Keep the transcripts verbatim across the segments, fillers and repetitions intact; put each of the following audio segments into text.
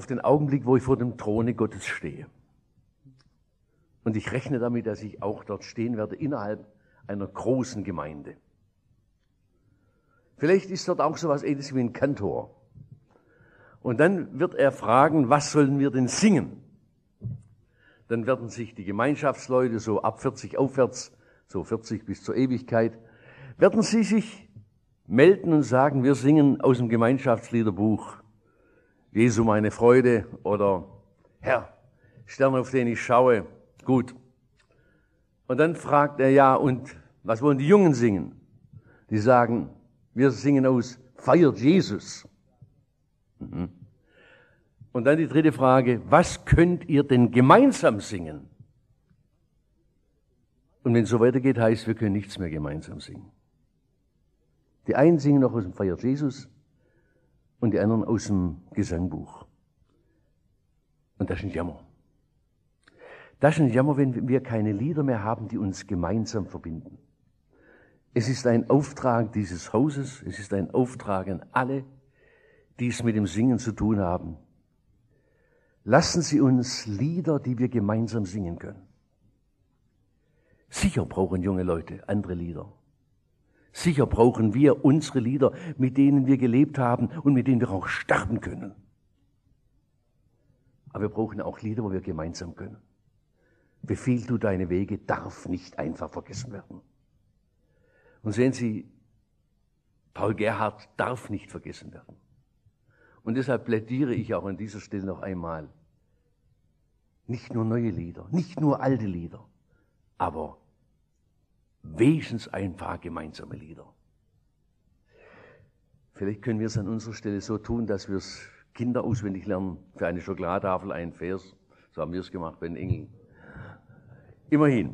auf den Augenblick, wo ich vor dem Throne Gottes stehe. Und ich rechne damit, dass ich auch dort stehen werde, innerhalb einer großen Gemeinde. Vielleicht ist dort auch so etwas Ähnliches wie ein Kantor. Und dann wird er fragen, was sollen wir denn singen? Dann werden sich die Gemeinschaftsleute so ab vierzig aufwärts, so vierzig bis zur Ewigkeit, werden sie sich melden und sagen, wir singen aus dem Gemeinschaftsliederbuch Jesu meine Freude oder Herr, Stern, auf den ich schaue. Gut. Und dann fragt er, ja, und was wollen die Jungen singen? Die sagen, wir singen aus Feiert Jesus. Mhm. Und dann die dritte Frage, was könnt ihr denn gemeinsam singen? Und wenn es so weitergeht, heißt, wir können nichts mehr gemeinsam singen. Die einen singen noch aus dem Feiert Jesus und die anderen aus dem Gesangbuch. Und das ist ein Jammer. Das ist ein Jammer, wenn wir keine Lieder mehr haben, die uns gemeinsam verbinden. Es ist ein Auftrag dieses Hauses, es ist ein Auftrag an alle, die es mit dem Singen zu tun haben. Lassen Sie uns Lieder, die wir gemeinsam singen können. Sicher brauchen junge Leute andere Lieder. Sicher brauchen wir unsere Lieder, mit denen wir gelebt haben und mit denen wir auch sterben können. Aber wir brauchen auch Lieder, wo wir gemeinsam können. Befiehl du deine Wege, darf nicht einfach vergessen werden. Und sehen Sie, Paul Gerhardt darf nicht vergessen werden. Und deshalb plädiere ich auch an dieser Stelle noch einmal. Nicht nur neue Lieder, nicht nur alte Lieder, aber wenigstens ein paar gemeinsame Lieder. Vielleicht können wir es an unserer Stelle so tun, dass wir es Kinder auswendig lernen, für eine Schokoladentafel einen Vers. So haben wir es gemacht bei den Engeln. Immerhin.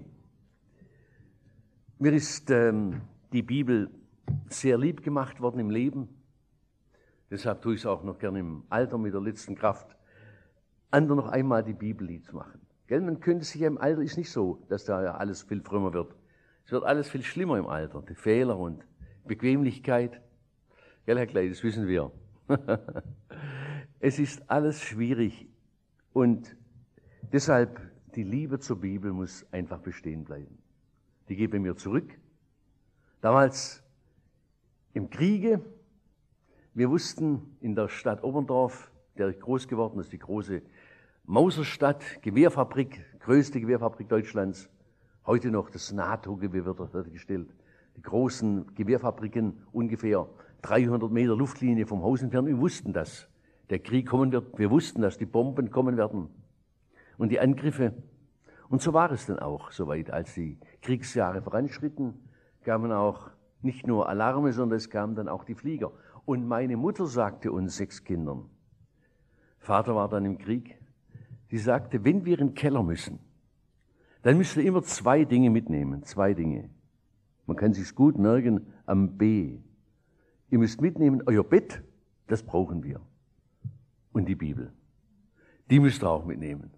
Mir ist ähm, die Bibel sehr lieb gemacht worden im Leben. Deshalb tue ich es auch noch gerne im Alter mit der letzten Kraft, anderen noch einmal die Bibel lieb zu machen. Gell? Man könnte sich ja im Alter, ist nicht so, dass da ja alles viel frömmer wird. Es wird alles viel schlimmer im Alter, die Fehler und Bequemlichkeit. Gell, Herr Kleid, das wissen wir. Es ist alles schwierig und deshalb die Liebe zur Bibel muss einfach bestehen bleiben. Die geht bei mir zurück. Damals im Kriege, wir wussten in der Stadt Oberndorf, der ich groß geworden ist, die große Mauserstadt, Gewehrfabrik, größte Gewehrfabrik Deutschlands, heute noch das NATO-Gewehr wird fertiggestellt. Die großen Gewehrfabriken, ungefähr dreihundert Meter Luftlinie vom Haus entfernt. Wir wussten das. Der Krieg kommen wird. Wir wussten, dass die Bomben kommen werden. Und die Angriffe. Und so war es dann auch soweit. Als die Kriegsjahre voranschritten, kamen auch nicht nur Alarme, sondern es kamen dann auch die Flieger. Und meine Mutter sagte uns sechs Kindern, Vater war dann im Krieg, sie sagte, wenn wir in den Keller müssen, dann müsst ihr immer zwei Dinge mitnehmen, zwei Dinge. Man kann sich's gut merken am B. Ihr müsst mitnehmen euer Bett, das brauchen wir. Und die Bibel. Die müsst ihr auch mitnehmen.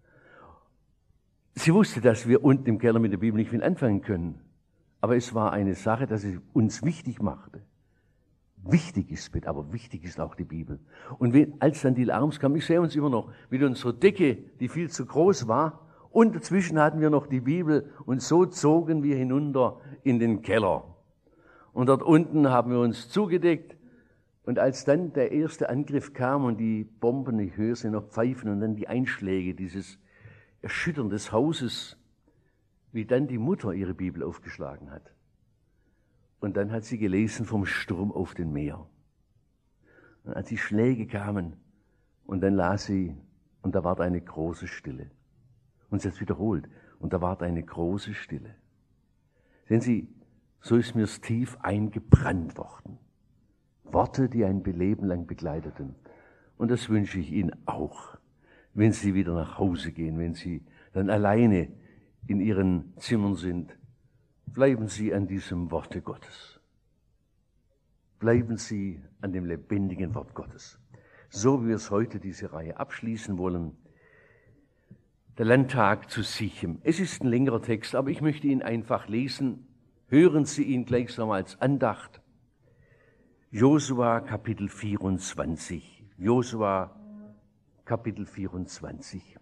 Sie wusste, dass wir unten im Keller mit der Bibel nicht viel anfangen können. Aber es war eine Sache, dass sie uns wichtig machte. Wichtig ist Bett, aber wichtig ist auch die Bibel. Und wenn, als dann die Alarms kamen, ich sehe uns immer noch mit unserer Decke, die viel zu groß war, und dazwischen hatten wir noch die Bibel und so zogen wir hinunter in den Keller. Und dort unten haben wir uns zugedeckt. Und als dann der erste Angriff kam und die Bomben, ich höre sie noch pfeifen und dann die Einschläge dieses Erschüttern des Hauses, wie dann die Mutter ihre Bibel aufgeschlagen hat. Und dann hat sie gelesen vom Sturm auf den Meer. Und als die Schläge kamen und dann las sie und da war eine große Stille. Und sie hat es wiederholt und da war eine große Stille. Sehen Sie, so ist mir's tief eingebrannt worden. Worte, die ein Leben lang begleiteten. Und das wünsche ich Ihnen auch, wenn Sie wieder nach Hause gehen, wenn Sie dann alleine in Ihren Zimmern sind. Bleiben Sie an diesem Worte Gottes. Bleiben Sie an dem lebendigen Wort Gottes. So wie wir es heute diese Reihe abschließen wollen. Der Landtag zu Sichem. Es ist ein längerer Text, aber ich möchte ihn einfach lesen. Hören Sie ihn gleichsam als Andacht. Josua Kapitel vierundzwanzig. Josua Kapitel vierundzwanzig.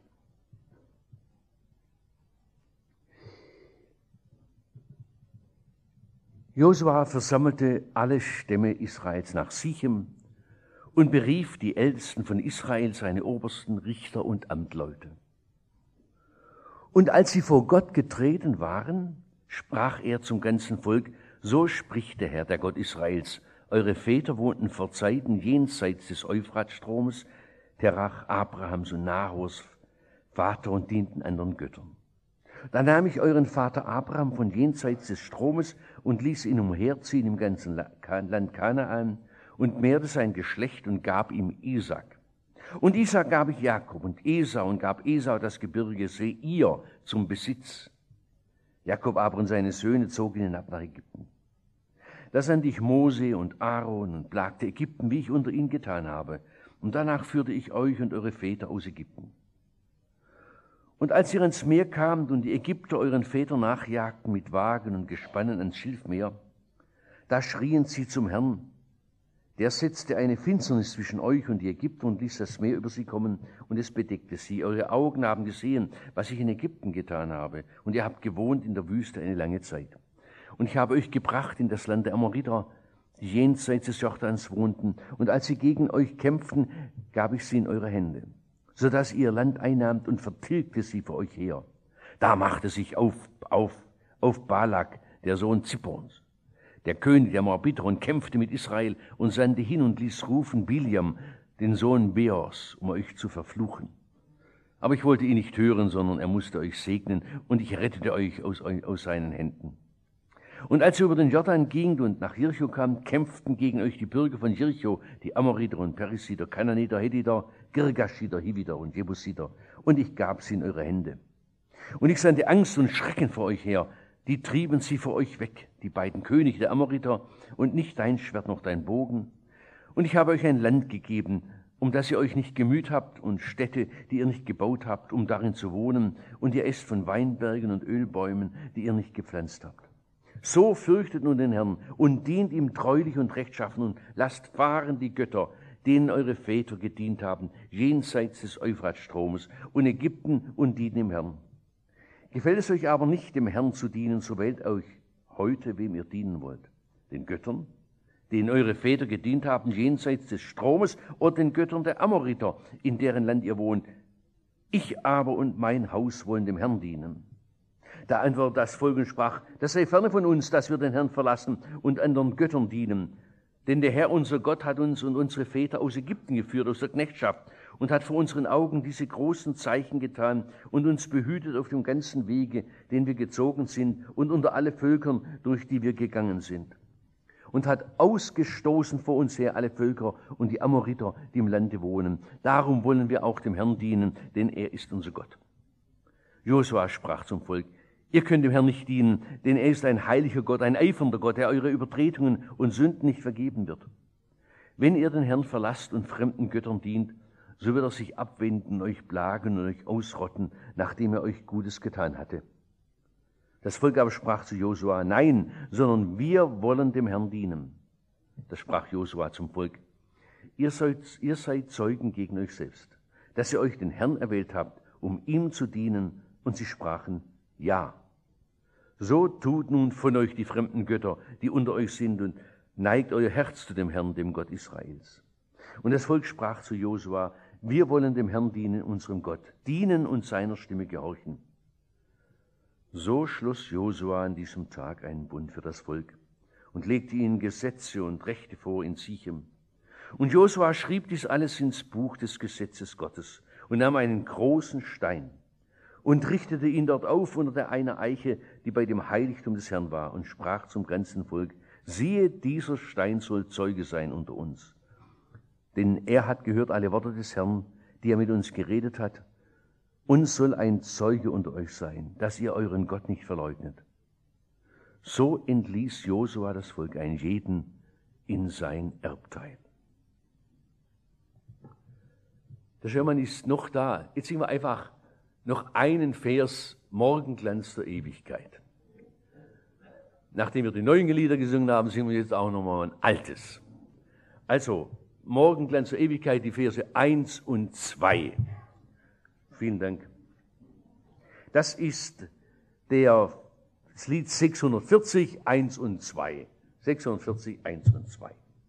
Josua versammelte alle Stämme Israels nach Sichem und berief die Ältesten von Israel, seine obersten Richter und Amtleute. Und als sie vor Gott getreten waren, sprach er zum ganzen Volk: So spricht der Herr, der Gott Israels: Eure Väter wohnten vor Zeiten jenseits des Euphratstromes, Terach, Abrahams und Nahors Vater, und dienten anderen Göttern. Da nahm ich euren Vater Abraham von jenseits des Stromes und ließ ihn umherziehen im ganzen Land Kanaan und mehrte sein Geschlecht und gab ihm Isaak. Und Isaak gab ich Jakob und Esau und gab Esau das Gebirge Seir zum Besitz. Jakob aber und seine Söhne zogen hinab nach Ägypten. Da sandte ich Mose und Aaron und plagte Ägypten, wie ich unter ihnen getan habe. Und danach führte ich euch und eure Väter aus Ägypten. Und als ihr ans Meer kamt und die Ägypter euren Vätern nachjagten mit Wagen und Gespannen ans Schilfmeer, da schrien sie zum Herrn. Der setzte eine Finsternis zwischen euch und die Ägypter und ließ das Meer über sie kommen, und es bedeckte sie. Eure Augen haben gesehen, was ich in Ägypten getan habe, und ihr habt gewohnt in der Wüste eine lange Zeit. Und ich habe euch gebracht in das Land der Amoriter, die jenseits des Jordans wohnten, und als sie gegen euch kämpften, gab ich sie in eure Hände, so dass ihr Land einnahmt und vertilgte sie vor euch her. Da machte sich auf, auf, auf Balak, der Sohn Zippons, der König der Moabiter, und kämpfte mit Israel und sandte hin und ließ rufen Biliam, den Sohn Beors, um euch zu verfluchen. Aber ich wollte ihn nicht hören, sondern er musste euch segnen, und ich rettete euch aus, aus seinen Händen. Und als ihr über den Jordan gingt und nach Jericho kamt, kämpften gegen euch die Bürger von Jericho, die Amoriter und Perisiter, Kanaaniter, Hethiter, Girgashiter, Hiviter und Jebusiter, und ich gab sie in eure Hände. Und ich sandte Angst und Schrecken vor euch her, die trieben sie vor euch weg, die beiden Könige der Amoriter, und nicht dein Schwert noch dein Bogen. Und ich habe euch ein Land gegeben, um das ihr euch nicht gemüht habt, und Städte, die ihr nicht gebaut habt, um darin zu wohnen, und ihr esst von Weinbergen und Ölbäumen, die ihr nicht gepflanzt habt. So fürchtet nun den Herrn und dient ihm treulich und rechtschaffen und lasst fahren die Götter, denen eure Väter gedient haben, jenseits des Euphratstromes und Ägypten, und dient dem Herrn. Gefällt es euch aber nicht, dem Herrn zu dienen, so wählt euch heute, wem ihr dienen wollt. Den Göttern, denen eure Väter gedient haben, jenseits des Stromes, oder den Göttern der Amoriter, in deren Land ihr wohnt. Ich aber und mein Haus wollen dem Herrn dienen. Da antwortete das Volk und sprach: Das sei ferne von uns, dass wir den Herrn verlassen und anderen Göttern dienen. Denn der Herr, unser Gott, hat uns und unsere Väter aus Ägypten geführt, aus der Knechtschaft, und hat vor unseren Augen diese großen Zeichen getan und uns behütet auf dem ganzen Wege, den wir gezogen sind, und unter alle Völkern, durch die wir gegangen sind. Und hat ausgestoßen vor uns her alle Völker und die Amoriter, die im Lande wohnen. Darum wollen wir auch dem Herrn dienen, denn er ist unser Gott. Josua sprach zum Volk: Ihr könnt dem Herrn nicht dienen, denn er ist ein heiliger Gott, ein eifernder Gott, der eure Übertretungen und Sünden nicht vergeben wird. Wenn ihr den Herrn verlasst und fremden Göttern dient, so wird er sich abwenden, euch plagen und euch ausrotten, nachdem er euch Gutes getan hatte. Das Volk aber sprach zu Josua: Nein, sondern wir wollen dem Herrn dienen. Da sprach Josua zum Volk: Ihr seid, ihr seid Zeugen gegen euch selbst, dass ihr euch den Herrn erwählt habt, um ihm zu dienen. Und sie sprachen: Ja. So tut nun von euch die fremden Götter, die unter euch sind, und neigt euer Herz zu dem Herrn, dem Gott Israels. Und das Volk sprach zu Josua: Wir wollen dem Herrn dienen, unserem Gott, dienen und seiner Stimme gehorchen. So schloss Josua an diesem Tag einen Bund für das Volk und legte ihnen Gesetze und Rechte vor in Sichem. Und Josua schrieb dies alles ins Buch des Gesetzes Gottes und nahm einen großen Stein und richtete ihn dort auf unter der einer Eiche, die bei dem Heiligtum des Herrn war, und sprach zum ganzen Volk: Siehe, dieser Stein soll Zeuge sein unter uns. Denn er hat gehört alle Worte des Herrn, die er mit uns geredet hat, und soll ein Zeuge unter euch sein, dass ihr euren Gott nicht verleugnet. So entließ Josua das Volk ein jeden in sein Erbteil. Der Schermann ist noch da. Jetzt singen wir einfach noch einen Vers: Morgenglanz der Ewigkeit. Nachdem wir die neuen Lieder gesungen haben, singen wir jetzt auch nochmal ein altes. Also, Morgenglanz zur Ewigkeit, die Verse eins und zwei. Vielen Dank. Das ist der, das Lied sechshundertvierzig, eins und zwei. sechshundertvierzig, eins und zwei.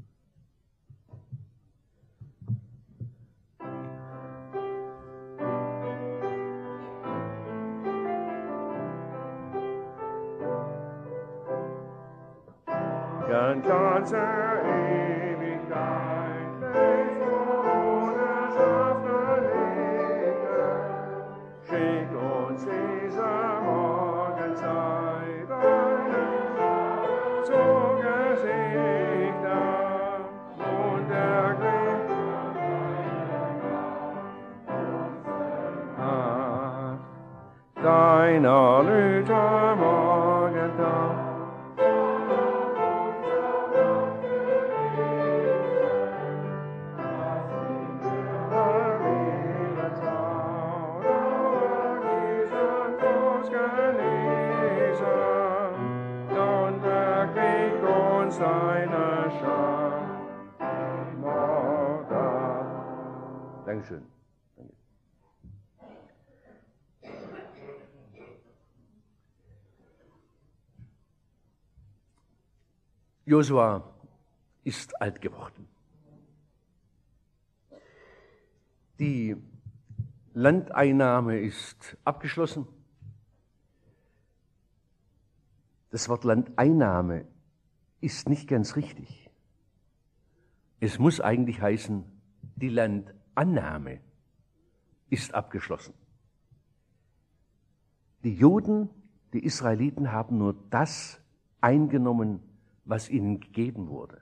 Ganz ganze Ewigkeit lässt ohne Schaffner liegen. Schick uns diese Morgenzeit zu Gesichtern und Ach, deiner Lüter Morgentag. Dankeschön. Danke. Josua ist alt geworden. Die Landeinnahme ist abgeschlossen. Das Wort Landeinnahme ist nicht ganz richtig. Es muss eigentlich heißen, die Landannahme ist abgeschlossen. Die Juden, die Israeliten haben nur das eingenommen, was ihnen gegeben wurde.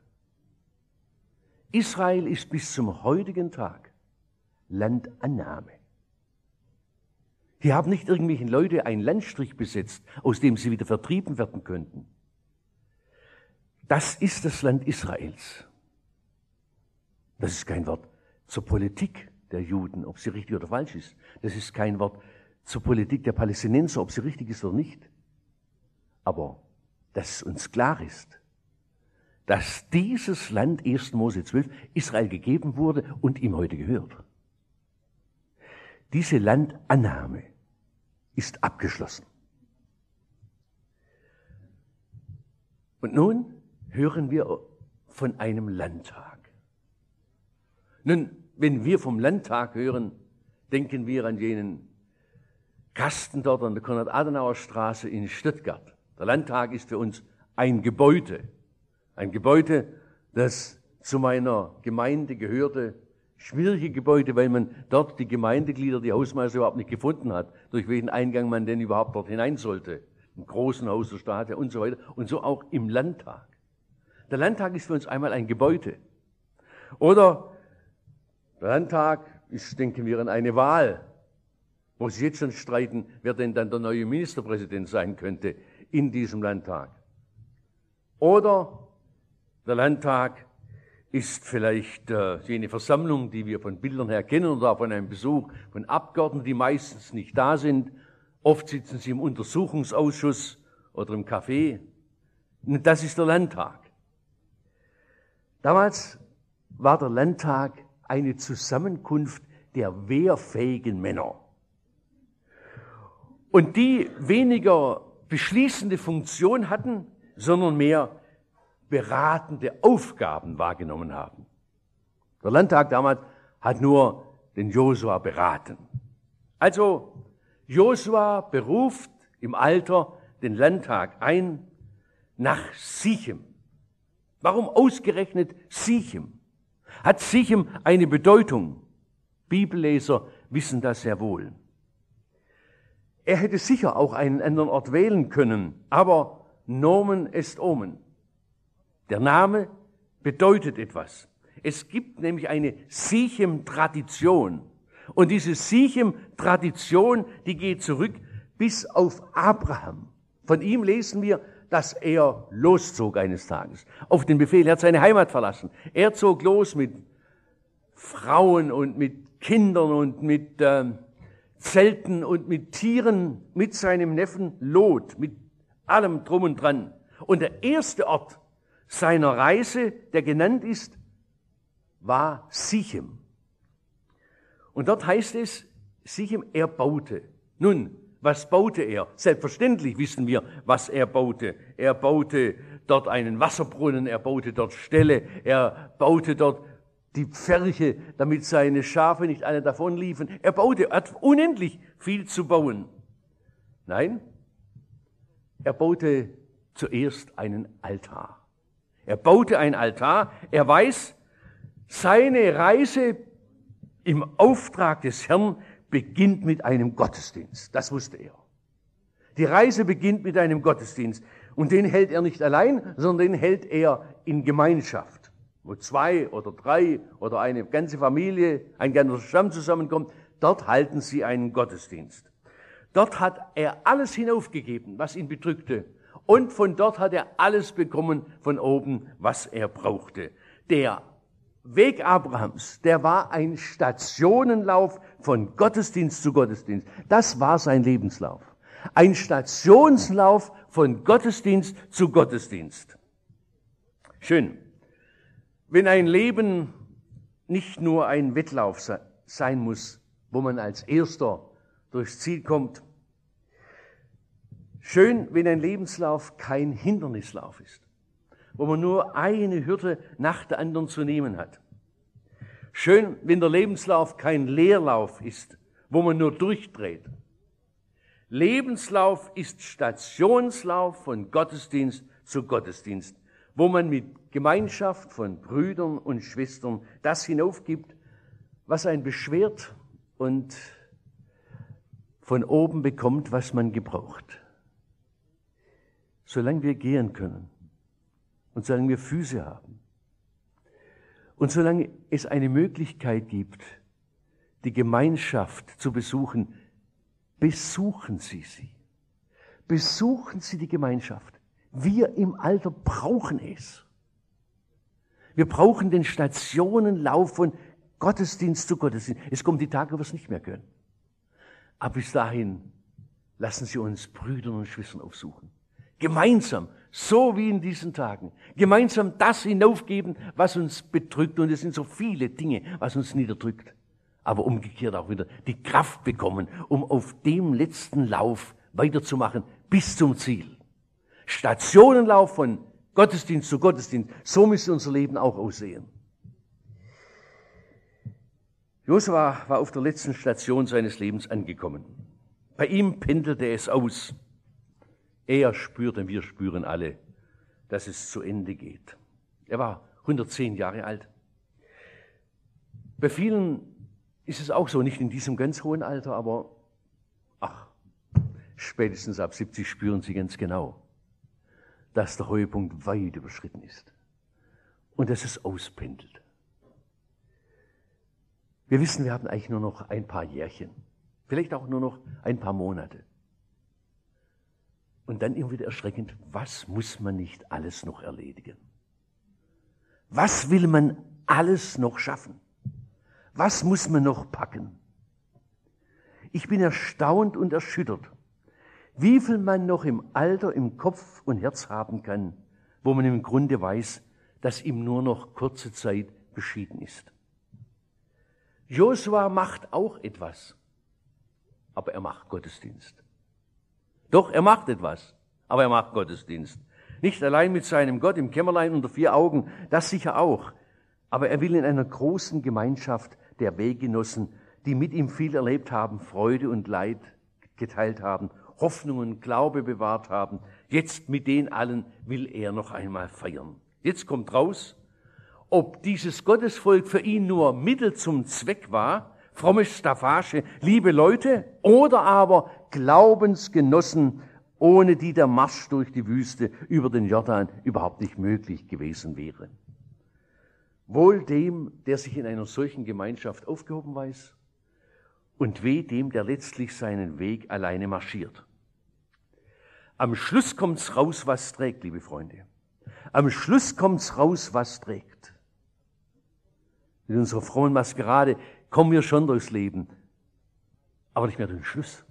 Israel ist bis zum heutigen Tag Landannahme. Hier haben nicht irgendwelche Leute einen Landstrich besetzt, aus dem sie wieder vertrieben werden könnten. Das ist das Land Israels. Das ist kein Wort zur Politik der Juden, ob sie richtig oder falsch ist. Das ist kein Wort zur Politik der Palästinenser, ob sie richtig ist oder nicht. Aber dass uns klar ist, dass dieses Land erster Mose zwölf Israel gegeben wurde und ihm heute gehört. Diese Landannahme ist abgeschlossen. Und nun hören wir von einem Landtag. Nun, wenn wir vom Landtag hören, denken wir an jenen Kasten dort an der Konrad-Adenauer-Straße in Stuttgart. Der Landtag ist für uns ein Gebäude. Ein Gebäude, das zu meiner Gemeinde gehörte. Schwierige Gebäude, weil man dort die Gemeindeglieder, die Hausmeister überhaupt nicht gefunden hat, durch welchen Eingang man denn überhaupt dort hinein sollte. Im großen Haus der Stadt und so weiter. Und so auch im Landtag. Der Landtag ist für uns einmal ein Gebäude. Oder der Landtag ist, denken wir, an eine Wahl, wo sie jetzt schon streiten, wer denn dann der neue Ministerpräsident sein könnte in diesem Landtag. Oder der Landtag ist vielleicht äh, jene Versammlung, die wir von Bildern her kennen oder von einem Besuch von Abgeordneten, die meistens nicht da sind. Oft sitzen sie im Untersuchungsausschuss oder im Café. Und das ist der Landtag. Damals war der Landtag eine Zusammenkunft der wehrfähigen Männer. Und die weniger beschließende Funktion hatten, sondern mehr beratende Aufgaben wahrgenommen haben. Der Landtag damals hat nur den Josua beraten. Also Josua beruft im Alter den Landtag ein nach Sichem. Warum ausgerechnet Sichem? Hat Sichem eine Bedeutung? Bibelleser wissen das sehr wohl. Er hätte sicher auch einen anderen Ort wählen können, aber Nomen est Omen. Der Name bedeutet etwas. Es gibt nämlich eine Sichem-Tradition. Und diese Sichem-Tradition, die geht zurück bis auf Abraham. Von ihm lesen wir, dass er loszog eines Tages. Auf den Befehl, er hat seine Heimat verlassen. Er zog los mit Frauen und mit Kindern und mit äh, Zelten und mit Tieren, mit seinem Neffen Lot, mit allem drum und dran. Und der erste Ort seiner Reise, der genannt ist, war Sichem. Und dort heißt es, Sichem, er baute. Nun, was baute er? Selbstverständlich wissen wir, was er baute. Er baute dort einen Wasserbrunnen, er baute dort Ställe, er baute dort die Pferche, damit seine Schafe nicht alle davonliefen. Er baute, er hat unendlich viel zu bauen. Nein, er baute zuerst einen Altar. Er baute einen Altar. Er weiß, seine Reise im Auftrag des Herrn beginnt mit einem Gottesdienst. Das wusste er. Die Reise beginnt mit einem Gottesdienst. Und den hält er nicht allein, sondern den hält er in Gemeinschaft. Wo zwei oder drei oder eine ganze Familie, ein ganzer Stamm zusammenkommt, dort halten sie einen Gottesdienst. Dort hat er alles hinaufgegeben, was ihn bedrückte. Und von dort hat er alles bekommen von oben, was er brauchte. Der Weg Abrahams, der war ein Stationenlauf von Gottesdienst zu Gottesdienst. Das war sein Lebenslauf. Ein Stationslauf von Gottesdienst zu Gottesdienst. Schön. Wenn ein Leben nicht nur ein Wettlauf sein muss, wo man als Erster durchs Ziel kommt. Schön, wenn ein Lebenslauf kein Hindernislauf ist, wo man nur eine Hürde nach der anderen zu nehmen hat. Schön, wenn der Lebenslauf kein Leerlauf ist, wo man nur durchdreht. Lebenslauf ist Stationslauf von Gottesdienst zu Gottesdienst, wo man mit Gemeinschaft von Brüdern und Schwestern das hinaufgibt, was einen beschwert und von oben bekommt, was man gebraucht. Solange wir gehen können und solange wir Füße haben und solange es eine Möglichkeit gibt, die Gemeinschaft zu besuchen, besuchen Sie sie. Besuchen Sie die Gemeinschaft. Wir im Alter brauchen es. Wir brauchen den Stationenlauf von Gottesdienst zu Gottesdienst. Es kommen die Tage, wo wir es nicht mehr können. Aber bis dahin lassen Sie uns Brüdern und Schwestern aufsuchen. Gemeinsam, so wie in diesen Tagen, gemeinsam das hinaufgeben, was uns bedrückt. Und es sind so viele Dinge, was uns niederdrückt. Aber umgekehrt auch wieder die Kraft bekommen, um auf dem letzten Lauf weiterzumachen bis zum Ziel. Stationenlauf von Gottesdienst zu Gottesdienst. So müsste unser Leben auch aussehen. Josua war auf der letzten Station seines Lebens angekommen. Bei ihm pendelte es aus. Er spürte, wir spüren alle, dass es zu Ende geht. Er war hundertzehn Jahre alt. Bei vielen ist es auch so, nicht in diesem ganz hohen Alter, aber ach, spätestens ab siebzig spüren sie ganz genau, dass der Höhepunkt weit überschritten ist und dass es auspendelt. Wir wissen, wir haben eigentlich nur noch ein paar Jährchen, vielleicht auch nur noch ein paar Monate. Und dann immer wieder erschreckend, was muss man nicht alles noch erledigen? Was will man alles noch schaffen? Was muss man noch packen? Ich bin erstaunt und erschüttert, wie viel man noch im Alter, im Kopf und Herz haben kann, wo man im Grunde weiß, dass ihm nur noch kurze Zeit beschieden ist. Josua macht auch etwas, aber er macht Gottesdienst. Doch, er macht etwas, aber er macht Gottesdienst. Nicht allein mit seinem Gott im Kämmerlein unter vier Augen, das sicher auch, aber er will in einer großen Gemeinschaft der Weggenossen, die mit ihm viel erlebt haben, Freude und Leid geteilt haben, Hoffnung und Glaube bewahrt haben. Jetzt mit den allen will er noch einmal feiern. Jetzt kommt raus, ob dieses Gottesvolk für ihn nur Mittel zum Zweck war, fromme Staffage, liebe Leute, oder aber Glaubensgenossen, ohne die der Marsch durch die Wüste über den Jordan überhaupt nicht möglich gewesen wäre. Wohl dem, der sich in einer solchen Gemeinschaft aufgehoben weiß, und weh dem, der letztlich seinen Weg alleine marschiert. Am Schluss kommt's raus, was trägt, liebe Freunde. Am Schluss kommt's raus, was trägt. Mit unserer frommen Maskerade kommen wir schon durchs Leben, aber nicht mehr durch den Schluss.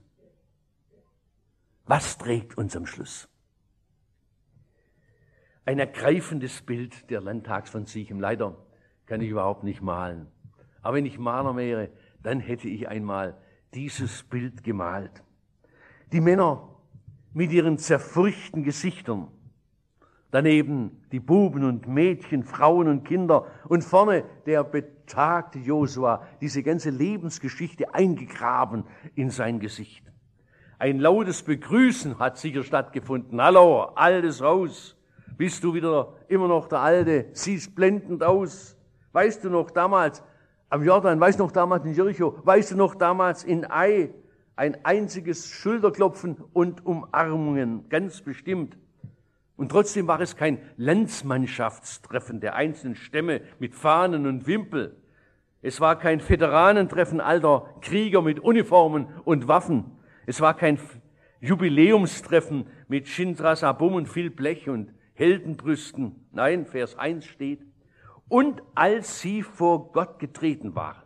Was trägt uns am Schluss? Ein ergreifendes Bild der Landtags von Sichem. Leider kann ich überhaupt nicht malen. Aber wenn ich Maler wäre, dann hätte ich einmal dieses Bild gemalt. Die Männer mit ihren zerfurchten Gesichtern, daneben die Buben und Mädchen, Frauen und Kinder und vorne der betagte Josua, diese ganze Lebensgeschichte eingegraben in sein Gesicht. Ein lautes Begrüßen hat sicher stattgefunden. Hallo, altes Haus, bist du wieder immer noch der Alte, siehst blendend aus. Weißt du noch damals am Jordan, weißt du noch damals in Jericho, weißt du noch damals in Ai, ein einziges Schulterklopfen und Umarmungen, ganz bestimmt. Und trotzdem war es kein Landsmannschaftstreffen der einzelnen Stämme mit Fahnen und Wimpel. Es war kein Veteranentreffen alter Krieger mit Uniformen und Waffen. Es war kein Jubiläumstreffen mit Schindras Abum und viel Blech und Heldenbrüsten. Nein, Vers eins steht, und als sie vor Gott getreten waren.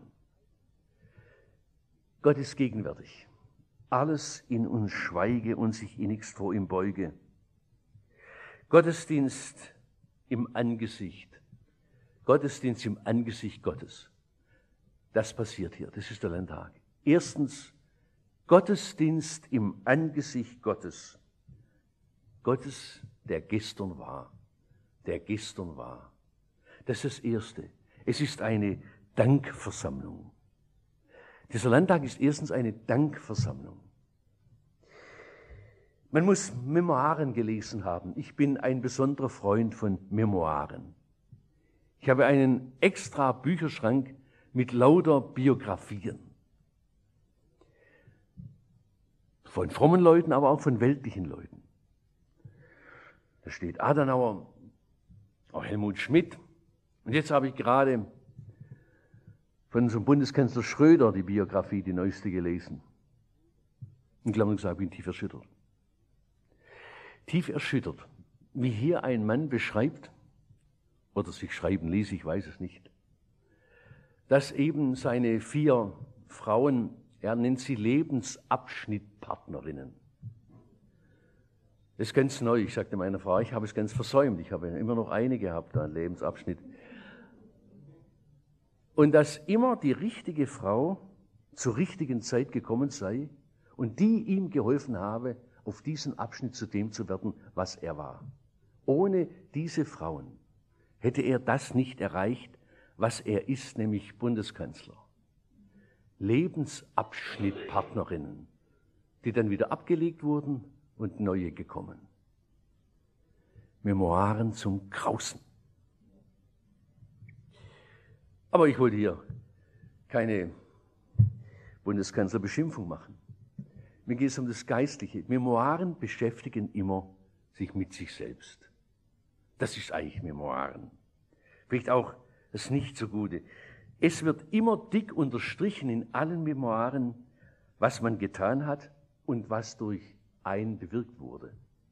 Gott ist gegenwärtig. Alles in uns schweige und sich innigst vor ihm beuge. Gottesdienst im Angesicht. Gottesdienst im Angesicht Gottes. Das passiert hier. Das ist der Landtag. Erstens, Gottesdienst im Angesicht Gottes. Gottes, der gestern war. Der gestern war. Das ist das Erste. Es ist eine Dankversammlung. Dieser Landtag ist erstens eine Dankversammlung. Man muss Memoiren gelesen haben. Ich bin ein besonderer Freund von Memoiren. Ich habe einen extra Bücherschrank mit lauter Biografien. Von frommen Leuten, aber auch von weltlichen Leuten. Da steht Adenauer, auch Helmut Schmidt. Und jetzt habe ich gerade von unserem Bundeskanzler Schröder die Biografie, die neueste, gelesen. In Klammern gesagt, ich bin tief erschüttert. Tief erschüttert, wie hier ein Mann beschreibt, oder sich schreiben ließ, ich weiß es nicht, dass eben seine vier Frauen, er nennt sie Lebensabschnittpartnerinnen. Das ist ganz neu. Ich sagte meiner Frau, ich habe es ganz versäumt. Ich habe immer noch eine gehabt, einen Lebensabschnitt. Und dass immer die richtige Frau zur richtigen Zeit gekommen sei und die ihm geholfen habe, auf diesen Abschnitt zu dem zu werden, was er war. Ohne diese Frauen hätte er das nicht erreicht, was er ist, nämlich Bundeskanzler. Lebensabschnittpartnerinnen, die dann wieder abgelegt wurden und neue gekommen. Memoiren zum Grausen. Aber ich wollte hier keine Bundeskanzlerbeschimpfung machen. Mir geht es um das Geistliche. Memoiren beschäftigen immer sich mit sich selbst. Das ist eigentlich Memoiren. Vielleicht auch das nicht so Gute. Es wird immer dick unterstrichen in allen Memoiren, was man getan hat und was durch einen bewirkt wurde.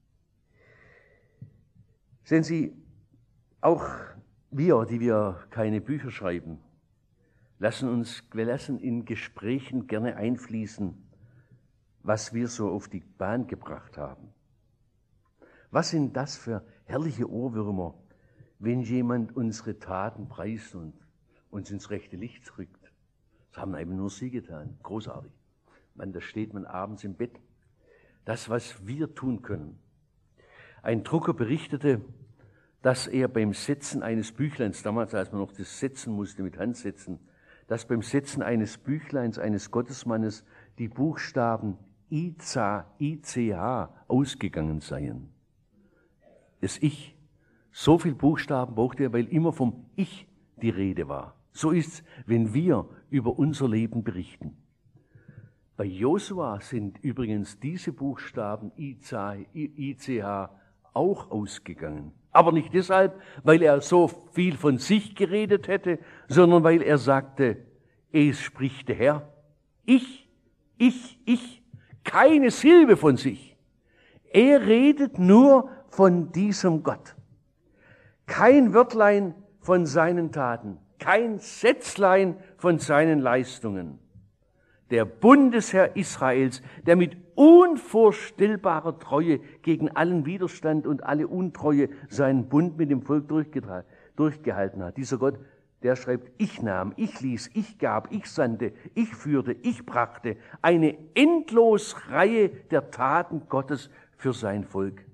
Sehen Sie, auch wir, die wir keine Bücher schreiben, lassen uns, wir lassen in Gesprächen gerne einfließen, was wir so auf die Bahn gebracht haben. Was sind das für herrliche Ohrwürmer, wenn jemand unsere Taten preist und uns ins rechte Licht rückt? Das haben eben nur Sie getan. Großartig. Man, da steht man abends im Bett. Das, was wir tun können. Ein Drucker berichtete, dass er beim Setzen eines Büchleins, damals als man noch das setzen musste, mit Handsetzen, dass beim Setzen eines Büchleins eines Gottesmannes die Buchstaben I C H ausgegangen seien. Das Ich. So viel Buchstaben brauchte er, weil immer vom Ich die Rede war. So ist's, wenn wir über unser Leben berichten. Bei Josua sind übrigens diese Buchstaben I C H auch ausgegangen. Aber nicht deshalb, weil er so viel von sich geredet hätte, sondern weil er sagte, es spricht der Herr. Ich, ich, ich. Keine Silbe von sich. Er redet nur von diesem Gott. Kein Wörtlein von seinen Taten. Kein Sätzlein von seinen Leistungen. Der Bundesherr Israels, der mit unvorstellbarer Treue gegen allen Widerstand und alle Untreue seinen Bund mit dem Volk durchgehalten hat. Dieser Gott, der schreibt, ich nahm, ich ließ, ich gab, ich sandte, ich führte, ich brachte eine endlos Reihe der Taten Gottes für sein Volk.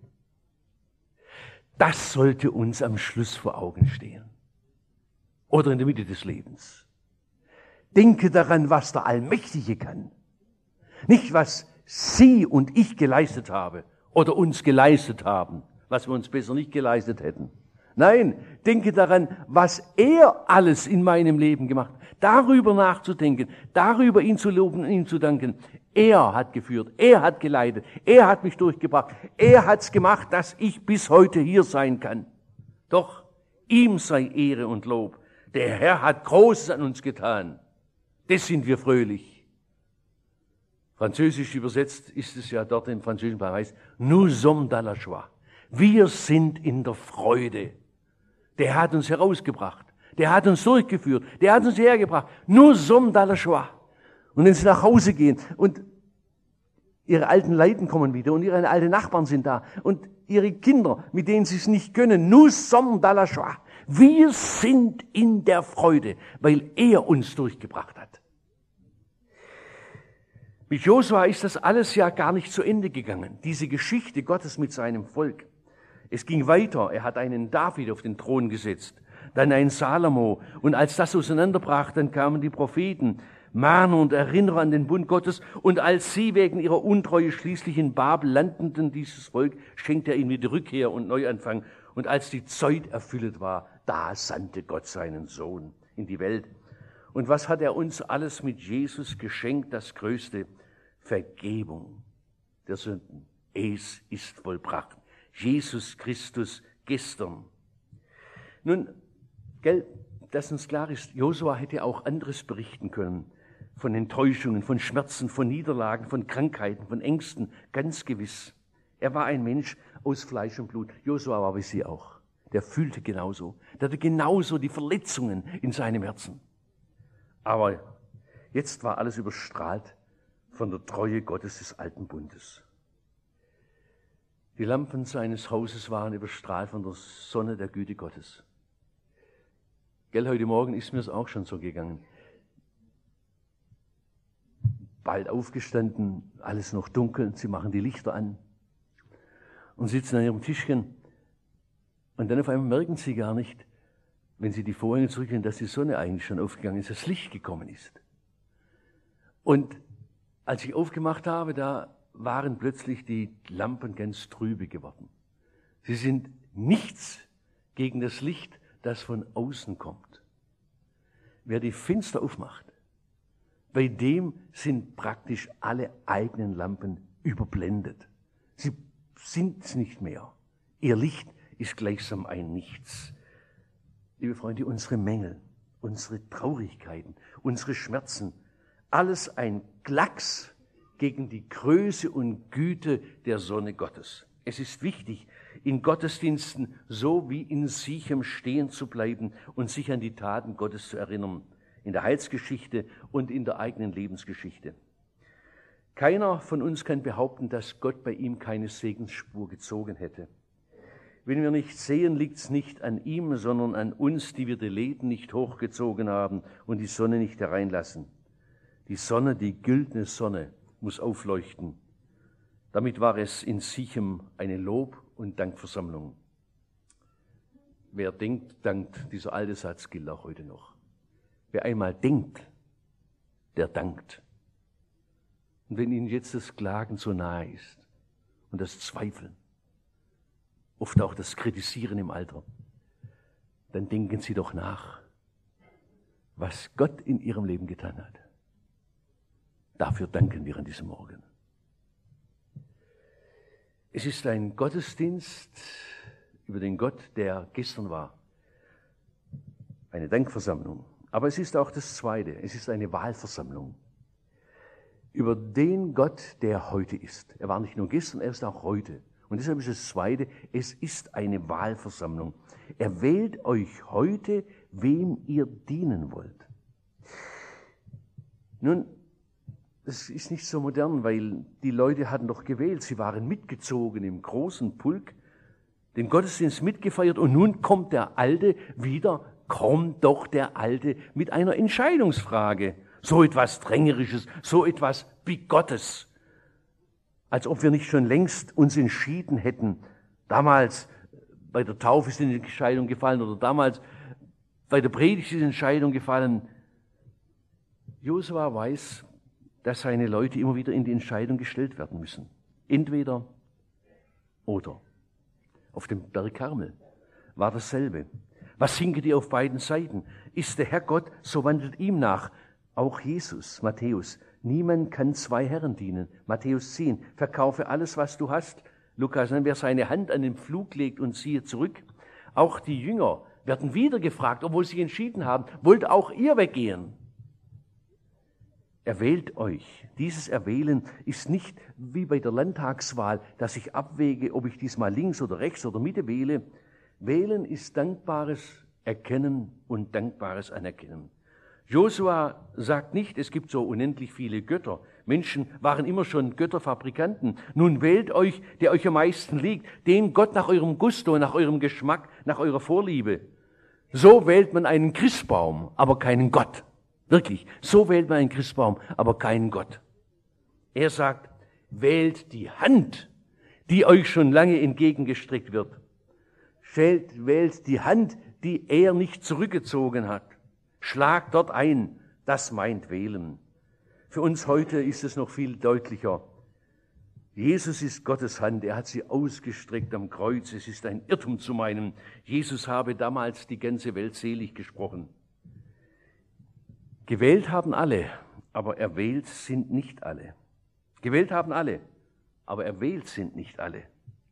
Das sollte uns am Schluss vor Augen stehen. Oder in der Mitte des Lebens. Denke daran, was der Allmächtige kann. Nicht, was Sie und ich geleistet haben oder uns geleistet haben, was wir uns besser nicht geleistet hätten. Nein, denke daran, was er alles in meinem Leben gemacht hat. Darüber nachzudenken, darüber ihn zu loben und ihm zu danken. Er hat geführt, er hat geleitet, er hat mich durchgebracht, er hat's gemacht, dass ich bis heute hier sein kann. Doch ihm sei Ehre und Lob. Der Herr hat Großes an uns getan. Das sind wir fröhlich. Französisch übersetzt ist es ja dort im französischen Paris, nous sommes dans la joie. Wir sind in der Freude. Der hat uns herausgebracht. Der hat uns durchgeführt. Der hat uns hergebracht. Nous sommes dans la joie. Und wenn sie nach Hause gehen und ihre alten Leiden kommen wieder und ihre alten Nachbarn sind da und ihre Kinder, mit denen sie es nicht können, nous sommes dans la joie. Wir sind in der Freude, weil er uns durchgebracht hat. Mit Josua ist das alles ja gar nicht zu Ende gegangen. Diese Geschichte Gottes mit seinem Volk. Es ging weiter. Er hat einen David auf den Thron gesetzt, dann einen Salomo. Und als das auseinanderbrach, dann kamen die Propheten, Mahner und Erinnerer an den Bund Gottes. Und als sie wegen ihrer Untreue schließlich in Babel landeten, dieses Volk, schenkte er ihnen wieder Rückkehr und Neuanfang. Und als die Zeit erfüllt war, da sandte Gott seinen Sohn in die Welt. Und was hat er uns alles mit Jesus geschenkt? Das Größte: Vergebung der Sünden. Es ist vollbracht. Jesus Christus gestern. Nun, gell, dass uns klar ist, Josua hätte auch anderes berichten können. Von Enttäuschungen, von Schmerzen, von Niederlagen, von Krankheiten, von Ängsten. Ganz gewiss. Er war ein Mensch aus Fleisch und Blut. Josua war wie Sie auch. Der fühlte genauso. Der hatte genauso die Verletzungen in seinem Herzen. Aber jetzt war alles überstrahlt von der Treue Gottes des alten Bundes. Die Lampen seines Hauses waren überstrahlt von der Sonne der Güte Gottes. Gell, heute Morgen ist mir es auch schon so gegangen. Bald aufgestanden, alles noch dunkel, sie machen die Lichter an und sitzen an ihrem Tischchen. Und dann auf einmal merken sie gar nicht, wenn sie die Vorhänge zurückgehen, dass die Sonne eigentlich schon aufgegangen ist, das Licht gekommen ist. Und als ich aufgemacht habe, da waren plötzlich die Lampen ganz trübe geworden. Sie sind nichts gegen das Licht, das von außen kommt. Wer die Fenster aufmacht, bei dem sind praktisch alle eigenen Lampen überblendet. Sie sind es nicht mehr. Ihr Licht ist gleichsam ein Nichts. Liebe Freunde, unsere Mängel, unsere Traurigkeiten, unsere Schmerzen, alles ein Klacks gegen die Größe und Güte der Sonne Gottes. Es ist wichtig, in Gottesdiensten so wie in Sichem stehen zu bleiben und sich an die Taten Gottes zu erinnern, in der Heilsgeschichte und in der eigenen Lebensgeschichte. Keiner von uns kann behaupten, dass Gott bei ihm keine Segensspur gezogen hätte. Wenn wir nicht sehen, liegt es nicht an ihm, sondern an uns, die wir die Läden nicht hochgezogen haben und die Sonne nicht hereinlassen. Die Sonne, die güldene Sonne, muss aufleuchten. Damit war es in Sichem eine Lob- und Dankversammlung. Wer denkt, dankt. Dieser alte Satz gilt auch heute noch. Wer einmal denkt, der dankt. Und wenn Ihnen jetzt das Klagen so nahe ist und das Zweifeln, oft auch das Kritisieren im Alter, dann denken Sie doch nach, was Gott in Ihrem Leben getan hat. Dafür danken wir an diesem Morgen. Es ist ein Gottesdienst über den Gott, der gestern war. Eine Dankversammlung. Aber es ist auch das Zweite. Es ist eine Wahlversammlung. Über den Gott, der heute ist. Er war nicht nur gestern, er ist auch heute. Und deshalb ist das Zweite, es ist eine Wahlversammlung. Er wählt euch heute, wem ihr dienen wollt. Nun, das ist nicht so modern, weil die Leute hatten doch gewählt. Sie waren mitgezogen im großen Pulk, den Gottesdienst mitgefeiert und nun kommt der Alte wieder kommt doch der Alte mit einer Entscheidungsfrage. So etwas Drängerisches, so etwas Bigottes. Als ob wir nicht schon längst uns entschieden hätten. Damals bei der Taufe ist die Entscheidung gefallen oder damals bei der Predigt ist die Entscheidung gefallen. Josua weiß, dass seine Leute immer wieder in die Entscheidung gestellt werden müssen. Entweder oder. Auf dem Berg Karmel war dasselbe. Was hinket ihr auf beiden Seiten? Ist der Herr Gott, so wandelt ihm nach. Auch Jesus, Matthäus. Niemand kann zwei Herren dienen. Matthäus zehn. Verkaufe alles, was du hast. Lukas, wer seine Hand an den Pflug legt und siehe zurück. Auch die Jünger werden wieder gefragt, obwohl sie entschieden haben, wollt auch ihr weggehen? Erwählt euch. Dieses Erwählen ist nicht wie bei der Landtagswahl, dass ich abwäge, ob ich diesmal links oder rechts oder Mitte wähle. Wählen ist dankbares Erkennen und dankbares Anerkennen. Josua sagt nicht, es gibt so unendlich viele Götter. Menschen waren immer schon Götterfabrikanten. Nun wählt euch, der euch am meisten liegt, den Gott nach eurem Gusto, nach eurem Geschmack, nach eurer Vorliebe. So wählt man einen Christbaum, aber keinen Gott. Wirklich, so wählt man einen Christbaum, aber keinen Gott. Er sagt, wählt die Hand, die euch schon lange entgegengestreckt wird. Wählt, wählt die Hand, die er nicht zurückgezogen hat. Schlagt dort ein, das meint wählen. Für uns heute ist es noch viel deutlicher. Jesus ist Gottes Hand, er hat sie ausgestreckt am Kreuz. Es ist ein Irrtum zu meinen, Jesus habe damals die ganze Welt selig gesprochen. Gewählt haben alle, aber erwählt sind nicht alle. Gewählt haben alle, aber erwählt sind nicht alle.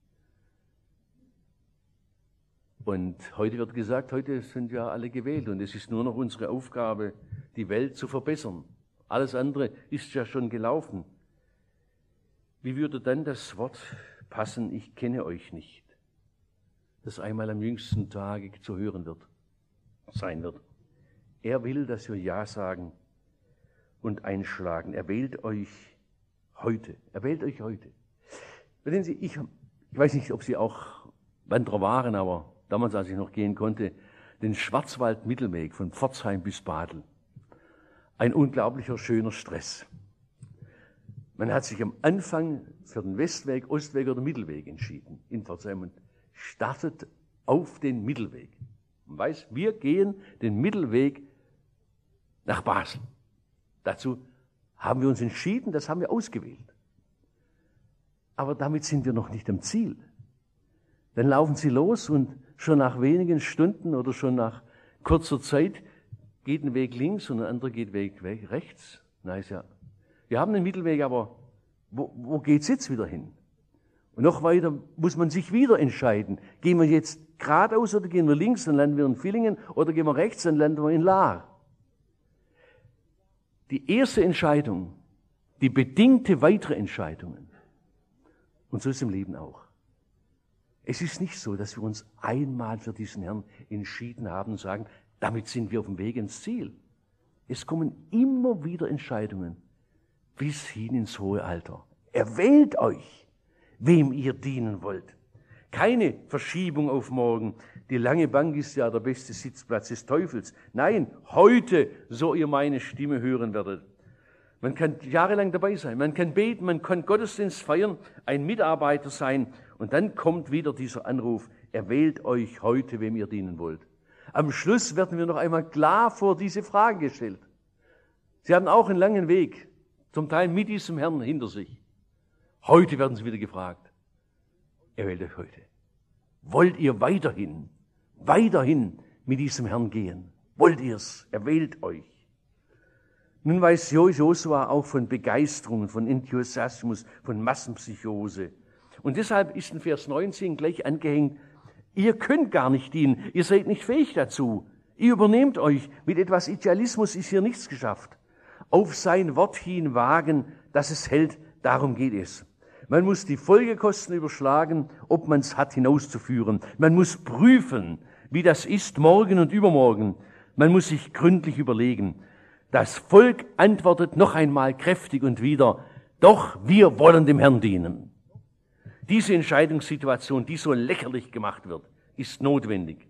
Und heute wird gesagt, heute sind ja alle gewählt und es ist nur noch unsere Aufgabe, die Welt zu verbessern. Alles andere ist ja schon gelaufen. Wie würde dann das Wort passen, ich kenne euch nicht, das einmal am jüngsten Tage zu hören wird, sein wird. Er will, dass wir Ja sagen und einschlagen. Er wählt euch heute. Er wählt euch heute. Verstehen Sie, ich, ich weiß nicht, ob Sie auch Wanderer waren, aber damals, als ich noch gehen konnte, den Schwarzwald-Mittelweg von Pforzheim bis Badel. Ein unglaublicher schöner Stress. Man hat sich am Anfang für den Westweg, Ostweg oder Mittelweg entschieden in Pforzheim und startet auf den Mittelweg. Man weiß, wir gehen den Mittelweg nach Basel. Dazu haben wir uns entschieden, das haben wir ausgewählt. Aber damit sind wir noch nicht am Ziel. Dann laufen Sie los und schon nach wenigen Stunden oder schon nach kurzer Zeit geht ein Weg links und ein anderer geht Weg, Weg rechts. Na, ist ja, wir haben den Mittelweg, aber wo, wo geht's jetzt wieder hin? Und noch weiter muss man sich wieder entscheiden. Gehen wir jetzt geradeaus oder gehen wir links, dann landen wir in Villingen, oder gehen wir rechts, dann landen wir in Lahr. Die erste Entscheidung, die bedingte weitere Entscheidungen. Und so ist es im Leben auch. Es ist nicht so, dass wir uns einmal für diesen Herrn entschieden haben und sagen, damit sind wir auf dem Weg ins Ziel. Es kommen immer wieder Entscheidungen bis hin ins hohe Alter. Erwählt euch, wem ihr dienen wollt. Keine Verschiebung auf morgen. Die lange Bank ist ja der beste Sitzplatz des Teufels. Nein, heute, so ihr meine Stimme hören werdet. Man kann jahrelang dabei sein, man kann beten, man kann Gottesdienst feiern, ein Mitarbeiter sein und dann kommt wieder dieser Anruf, erwählt euch heute, wem ihr dienen wollt. Am Schluss werden wir noch einmal klar vor diese Frage gestellt. Sie haben auch einen langen Weg, zum Teil mit diesem Herrn hinter sich. Heute werden sie wieder gefragt, erwählt euch heute. Wollt ihr weiterhin, weiterhin mit diesem Herrn gehen? Wollt ihr's? Erwählt euch. Nun weiß Josua auch von Begeisterung, von Enthusiasmus, von Massenpsychose. Und deshalb ist in Vers neunzehn gleich angehängt, ihr könnt gar nicht dienen, ihr seid nicht fähig dazu. Ihr übernehmt euch, mit etwas Idealismus ist hier nichts geschafft. Auf sein Wort hin wagen, dass es hält, darum geht es. Man muss die Folgekosten überschlagen, ob man es hat hinauszuführen. Man muss prüfen, wie das ist, morgen und übermorgen. Man muss sich gründlich überlegen. Das Volk antwortet noch einmal kräftig und wieder, doch wir wollen dem Herrn dienen. Diese Entscheidungssituation, die so lächerlich gemacht wird, ist notwendig.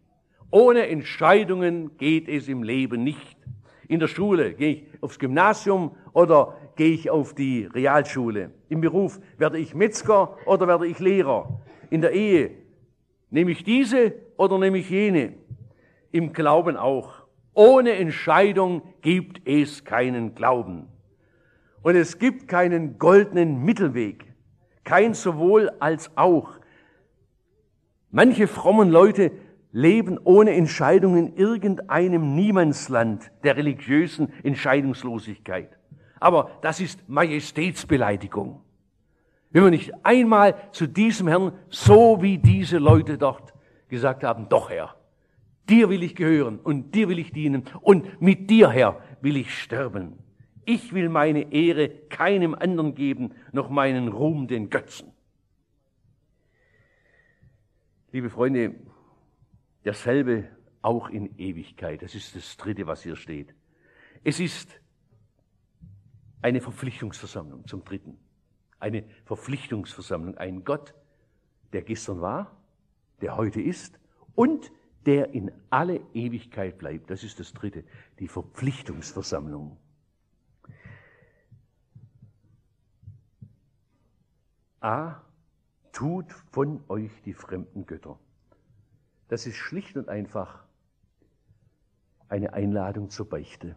Ohne Entscheidungen geht es im Leben nicht. In der Schule gehe ich aufs Gymnasium oder gehe ich auf die Realschule. Im Beruf werde ich Metzger oder werde ich Lehrer. In der Ehe nehme ich diese oder nehme ich jene. Im Glauben auch. Ohne Entscheidung gibt es keinen Glauben. Und es gibt keinen goldenen Mittelweg. Kein sowohl als auch. Manche frommen Leute leben ohne Entscheidung in irgendeinem Niemandsland der religiösen Entscheidungslosigkeit. Aber das ist Majestätsbeleidigung. Wenn wir nicht einmal zu diesem Herrn, so wie diese Leute dort gesagt haben, doch Herr, dir will ich gehören und dir will ich dienen und mit dir, Herr, will ich sterben. Ich will meine Ehre keinem anderen geben, noch meinen Ruhm den Götzen. Liebe Freunde, dasselbe auch in Ewigkeit. Das ist das Dritte, was hier steht. Es ist eine Verpflichtungsversammlung zum Dritten. Eine Verpflichtungsversammlung. Ein Gott, der gestern war, der heute ist und der in alle Ewigkeit bleibt. Das ist das Dritte, die Verpflichtungsversammlung. A, tut von euch die fremden Götter. Das ist schlicht und einfach eine Einladung zur Beichte.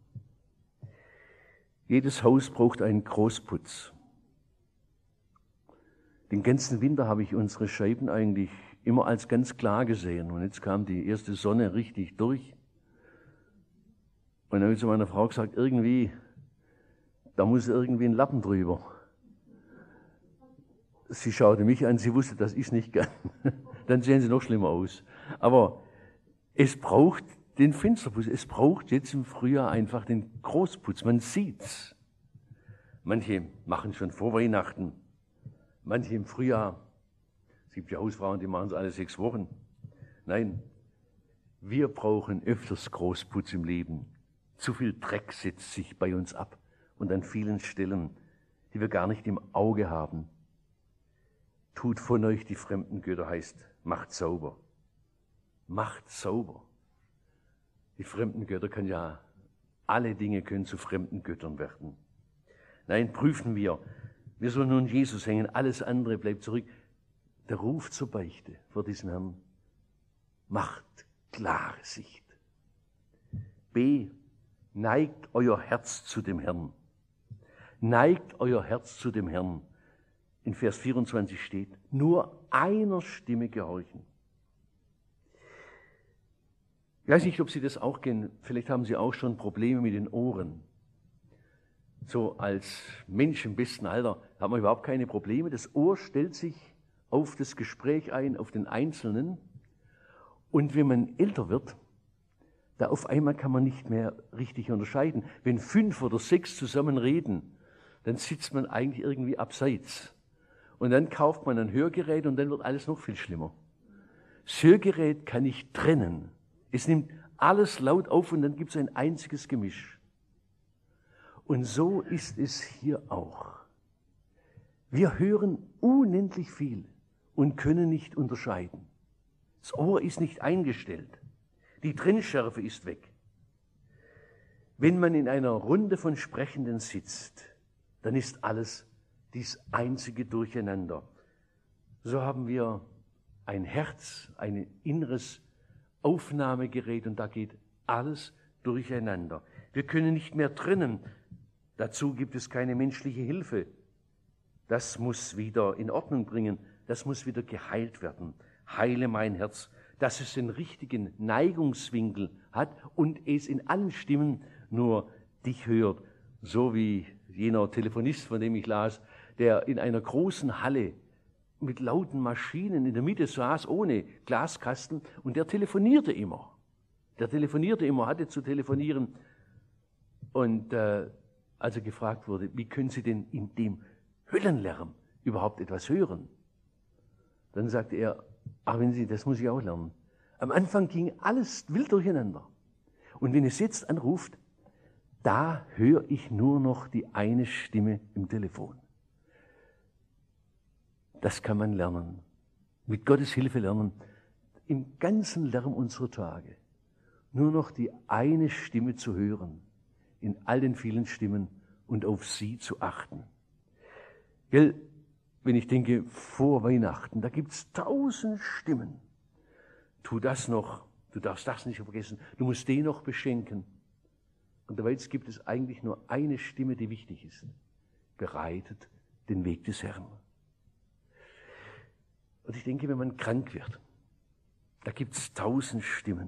Jedes Haus braucht einen Großputz. Den ganzen Winter habe ich unsere Scheiben eigentlich immer als ganz klar gesehen. Und jetzt kam die erste Sonne richtig durch. Und dann habe ich zu meiner Frau gesagt, irgendwie, da muss irgendwie ein Lappen drüber. Sie schaute mich an, sie wusste, dass ich es nicht kann. Dann sehen sie noch schlimmer aus. Aber es braucht den Fensterputz. Es braucht jetzt im Frühjahr einfach den Großputz. Man sieht's. Manche machen schon vor Weihnachten. Manche im Frühjahr. Es gibt ja Hausfrauen, die machen es alle sechs Wochen. Nein, wir brauchen öfters Großputz im Leben. Zu viel Dreck setzt sich bei uns ab und an vielen Stellen, die wir gar nicht im Auge haben. Tut von euch die fremden Götter, heißt, macht sauber. Macht sauber. Die fremden Götter können ja, alle Dinge können zu fremden Göttern werden. Nein, prüfen wir. Wir sollen nun Jesus hängen, alles andere bleibt zurück. Der Ruf zur Beichte vor diesem Herrn macht klare Sicht. B, neigt euer Herz zu dem Herrn. Neigt euer Herz zu dem Herrn. In Vers vierundzwanzig steht, nur einer Stimme gehorchen. Ich weiß nicht, ob Sie das auch kennen, vielleicht haben Sie auch schon Probleme mit den Ohren. So als Mensch im besten Alter hat man überhaupt keine Probleme. Das Ohr stellt sich auf das Gespräch ein, auf den Einzelnen. Und wenn man älter wird, da auf einmal kann man nicht mehr richtig unterscheiden. Wenn fünf oder sechs zusammen reden, dann sitzt man eigentlich irgendwie abseits. Und dann kauft man ein Hörgerät und dann wird alles noch viel schlimmer. Das Hörgerät kann ich trennen. Es nimmt alles laut auf und dann gibt es ein einziges Gemisch. Und so ist es hier auch. Wir hören unendlich viel und können nicht unterscheiden. Das Ohr ist nicht eingestellt. Die Trennschärfe ist weg. Wenn man in einer Runde von Sprechenden sitzt, dann ist alles dies einzige Durcheinander. So haben wir ein Herz, ein inneres Aufnahmegerät und da geht alles durcheinander. Wir können nicht mehr trennen. Dazu gibt es keine menschliche Hilfe. Das muss wieder in Ordnung bringen. Das muss wieder geheilt werden. Heile mein Herz, dass es den richtigen Neigungswinkel hat und es in allen Stimmen nur dich hört. So wie jener Telefonist, von dem ich las, der in einer großen Halle mit lauten Maschinen in der Mitte saß, ohne Glaskasten, und der telefonierte immer. Der telefonierte immer, hatte zu telefonieren. Und äh, als er gefragt wurde, wie können Sie denn in dem Höllenlärm überhaupt etwas hören? Dann sagte er, ach, wenn Sie, das muss ich auch lernen. Am Anfang ging alles wild durcheinander. Und wenn es jetzt anruft, da höre ich nur noch die eine Stimme im Telefon. Das kann man lernen. Mit Gottes Hilfe lernen. im ganzen Lärm unserer Tage nur noch die eine Stimme zu hören, in all den vielen Stimmen und auf sie zu achten. Gell, wenn ich denke, vor Weihnachten, da gibt's tausend Stimmen. Tu das noch, du darfst das nicht vergessen, du musst den noch beschenken. Und dabei gibt es eigentlich nur eine Stimme, die wichtig ist. Bereitet den Weg des Herrn. Und ich denke, wenn man krank wird, da gibt's tausend Stimmen.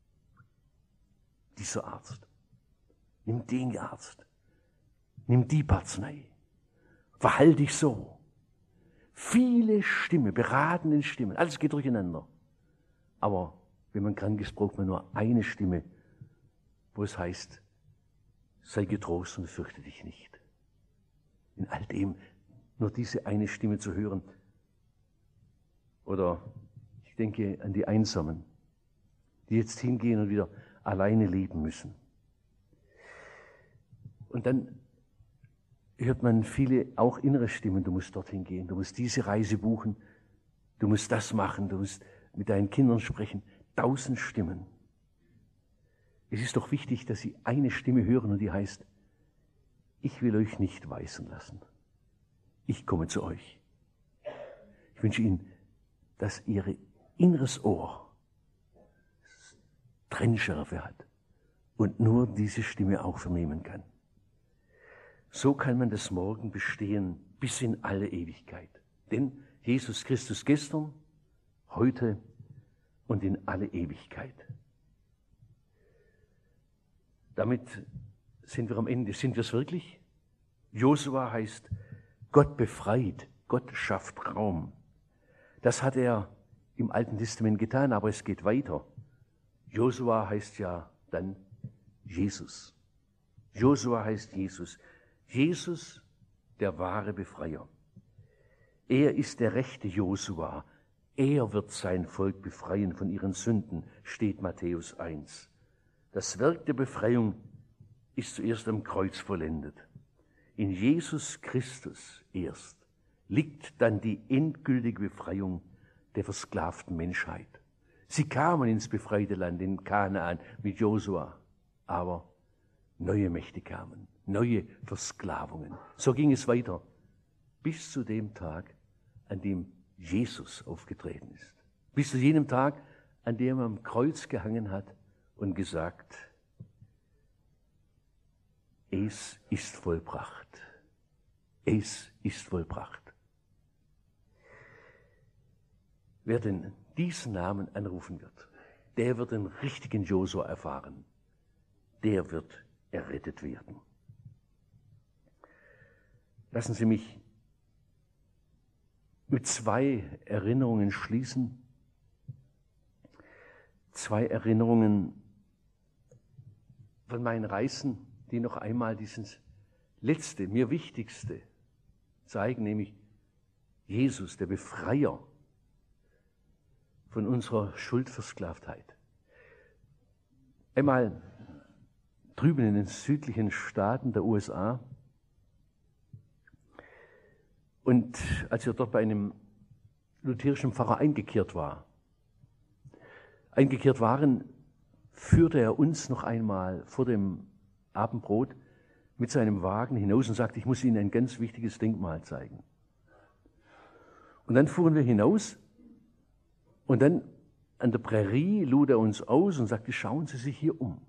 Dieser Arzt, nimm den Arzt, nimm die Arznei, verhalt dich so. Viele Stimmen, beratende Stimmen, alles geht durcheinander. Aber wenn man krank ist, braucht man nur eine Stimme, wo es heißt, sei getrost und fürchte dich nicht. In all dem nur diese eine Stimme zu hören. Oder ich denke an die Einsamen, die jetzt hingehen und wieder alleine leben müssen. Und dann hört man viele auch innere Stimmen, du musst dorthin gehen, du musst diese Reise buchen, du musst das machen, du musst mit deinen Kindern sprechen. Tausend Stimmen. Es ist doch wichtig, dass sie eine Stimme hören und die heißt, ich will euch nicht weisen lassen. Ich komme zu euch. Ich wünsche Ihnen, dass Ihr inneres Ohr Trennschärfe hat und nur diese Stimme auch vernehmen kann. So kann man das Morgen bestehen bis in alle Ewigkeit. Denn Jesus Christus gestern, heute und in alle Ewigkeit. Damit sind wir am Ende. Sind wir es wirklich? Josua heißt, Gott befreit, Gott schafft Raum. Das hat er im Alten Testament getan, aber es geht weiter. Josua heißt ja dann Jesus. Josua heißt Jesus. Jesus, der wahre Befreier. Er ist der rechte Josua. Er wird sein Volk befreien von ihren Sünden, steht Matthäus eins. Das Werk der Befreiung ist zuerst am Kreuz vollendet. In Jesus Christus erst liegt dann die endgültige Befreiung der versklavten Menschheit. Sie kamen ins befreite Land, in Kanaan mit Josua, aber neue Mächte kamen, neue Versklavungen. So ging es weiter, bis zu dem Tag, an dem Jesus aufgetreten ist. Bis zu jenem Tag, an dem er am Kreuz gehangen hat und gesagt, es ist vollbracht. Es ist vollbracht. Wer denn diesen Namen anrufen wird, der wird den richtigen Josua erfahren. Der wird errettet werden. Lassen Sie mich mit zwei Erinnerungen schließen. Zwei Erinnerungen von meinen Reisen, die noch einmal dieses letzte, mir wichtigste zeigen, nämlich Jesus, der Befreier von unserer Schuldversklavtheit. Einmal drüben in den südlichen Staaten der U S A. Und als er dort bei einem lutherischen Pfarrer eingekehrt war, eingekehrt waren, führte er uns noch einmal vor dem Abendbrot mit seinem Wagen hinaus und sagte, ich muss Ihnen ein ganz wichtiges Denkmal zeigen. Und dann fuhren wir hinaus und dann an der Prärie lud er uns aus und sagte, schauen Sie sich hier um.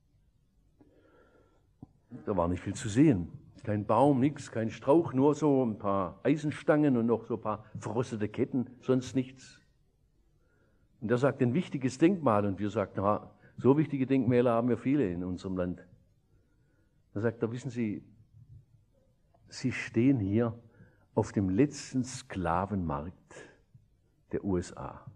Da war nicht viel zu sehen. Kein Baum, nichts, kein Strauch, nur so ein paar Eisenstangen und noch so ein paar verrostete Ketten, sonst nichts. Und er sagt, ein wichtiges Denkmal. Und wir sagten, na, so wichtige Denkmäler haben wir viele in unserem Land. Er sagt, da wissen Sie, Sie stehen hier auf dem letzten Sklavenmarkt der U S A.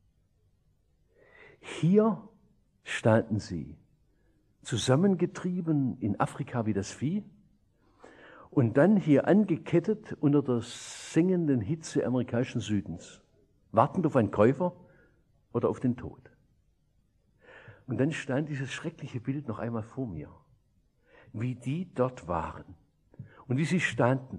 Hier standen Sie, zusammengetrieben in Afrika wie das Vieh, und dann hier angekettet unter der sengenden Hitze amerikanischen Südens, wartend auf einen Käufer oder auf den Tod. Und dann stand dieses schreckliche Bild noch einmal vor mir, wie die dort waren und wie sie standen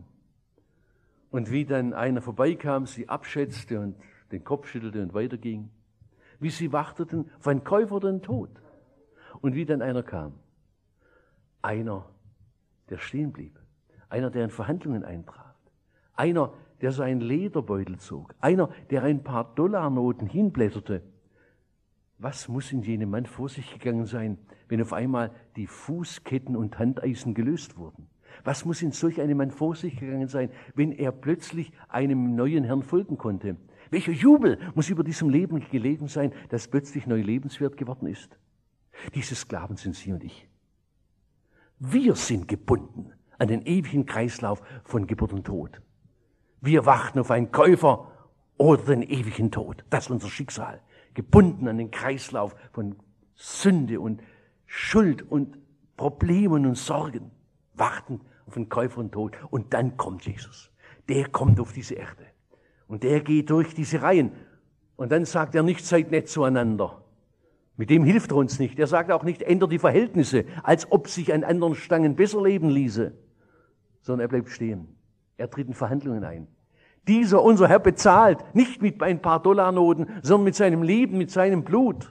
und wie dann einer vorbeikam, sie abschätzte und den Kopf schüttelte und weiterging. wie sie warteten auf einen Käufer oder den Tod. Und wie dann einer kam. Einer, der stehen blieb. Einer, der in Verhandlungen eintrat. Einer, der so einen Lederbeutel zog. Einer, der ein paar Dollarnoten hinblätterte. Was muss in jenem Mann vor sich gegangen sein, wenn auf einmal die Fußketten und Handeisen gelöst wurden? Was muss in solch einem Mann vor sich gegangen sein, wenn er plötzlich einem neuen Herrn folgen konnte? Welcher Jubel muss über diesem Leben gelegen sein, das plötzlich neu lebenswert geworden ist? Diese Sklaven sind Sie und ich. Wir sind gebunden an den ewigen Kreislauf von Geburt und Tod. Wir warten auf einen Käufer oder den ewigen Tod. Das ist unser Schicksal. Gebunden an den Kreislauf von Sünde und Schuld und Problemen und Sorgen. Warten auf den Käufer und Tod. Und dann kommt Jesus. Der kommt auf diese Erde. Und der geht durch diese Reihen. Und dann sagt er nicht, seid nett zueinander. Mit dem hilft er uns nicht. Er sagt auch nicht, ändert die Verhältnisse, als ob sich an anderen Stangen besser leben ließe. Sondern er bleibt stehen. Er tritt in Verhandlungen ein. Dieser, unser Herr, bezahlt nicht mit ein paar Dollarnoten, sondern mit seinem Leben, mit seinem Blut.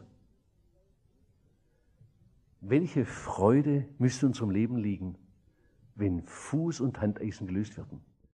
Welche Freude müsste unserem Leben liegen, wenn Fuß- und Handeisen gelöst werden?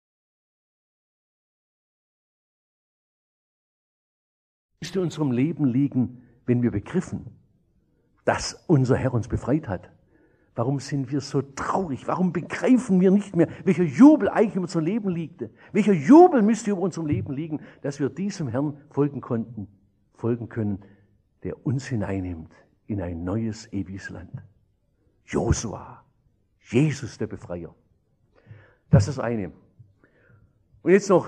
Müsste unserem Leben liegen, wenn wir begriffen, dass unser Herr uns befreit hat? Warum sind wir so traurig? Warum begreifen wir nicht mehr, welcher Jubel eigentlich über unser Leben liegte? Welcher Jubel müsste über unserem Leben liegen, dass wir diesem Herrn folgen konnten, folgen können, der uns hineinnimmt in ein neues, ewiges Land. Josua, Jesus der Befreier. Das ist das eine. Und jetzt noch,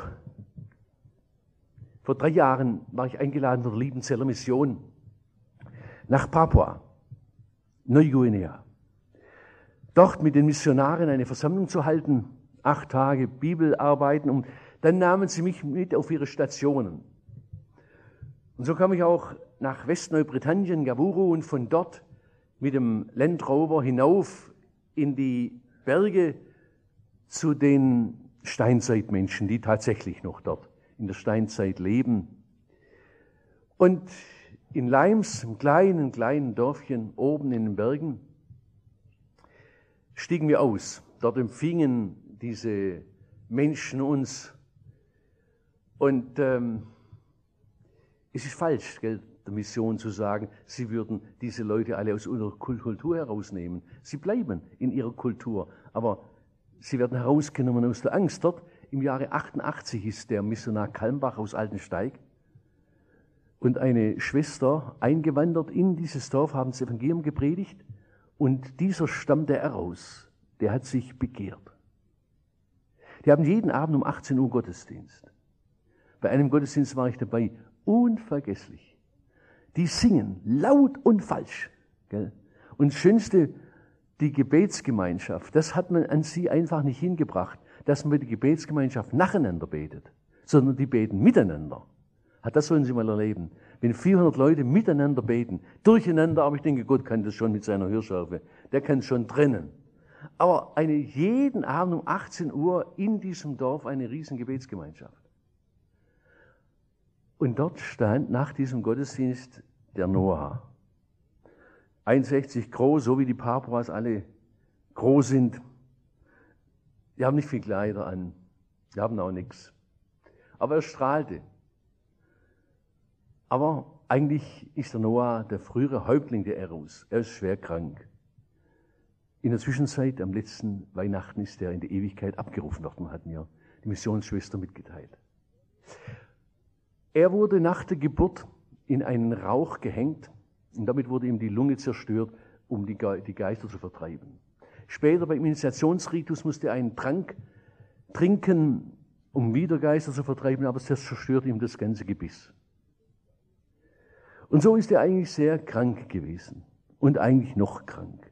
vor drei Jahren war ich eingeladen von der Liebenzeller Mission nach Papua, Neuguinea. Dort mit den Missionaren eine Versammlung zu halten, acht Tage Bibelarbeiten, und dann nahmen sie mich mit auf ihre Stationen. Und so kam ich auch nach Westneubritannien, Gavuru, und von dort mit dem Land Rover hinauf in die Berge zu den Steinzeitmenschen, die tatsächlich noch dort in der Steinzeit leben. Und in Leims, einem kleinen, kleinen Dörfchen oben in den Bergen, stiegen wir aus. Dort empfingen diese Menschen uns. Und ähm, es ist falsch, gell, der Mission zu sagen, sie würden diese Leute alle aus ihrer Kultur herausnehmen. Sie bleiben in ihrer Kultur, aber sie werden herausgenommen aus der Angst. Dort im Jahre achtundachtzig ist der Missionar Kalmbach aus Altensteig und eine Schwester eingewandert in dieses Dorf, haben das Evangelium gepredigt. Und dieser stammte heraus, der hat sich bekehrt. Die haben jeden Abend um achtzehn Uhr Gottesdienst. Bei einem Gottesdienst war ich dabei, unvergesslich. Die singen laut und falsch. Gell? Und das Schönste, die Gebetsgemeinschaft, das hat man an sie einfach nicht hingebracht, dass man die Gebetsgemeinschaft nacheinander betet, sondern die beten miteinander. Das sollen Sie mal erleben. Wenn vierhundert Leute miteinander beten, durcheinander, aber ich denke, Gott kann das schon mit seiner Hörschärfe. Der kann es schon trennen. Aber eine, jeden Abend um achtzehn Uhr in diesem Dorf eine riesen Gebetsgemeinschaft. Und dort stand nach diesem Gottesdienst der Noah. eins Komma sechzig groß, so wie die Papuas alle groß sind. Die haben nicht viel Kleider an. Die haben auch nichts. Aber er strahlte. Aber eigentlich ist der Noah der frühere Häuptling der Eros. Er ist schwer krank. In der Zwischenzeit, am letzten Weihnachten, ist er in die Ewigkeit abgerufen worden, hat mir die Missionsschwester mitgeteilt. Er wurde nach der Geburt in einen Rauch gehängt und damit wurde ihm die Lunge zerstört, um die Geister zu vertreiben. Später beim Initiationsritus musste er einen Trank trinken, um wieder Geister zu vertreiben, aber es zerstört ihm das ganze Gebiss. Und so ist er eigentlich sehr krank gewesen und eigentlich noch krank.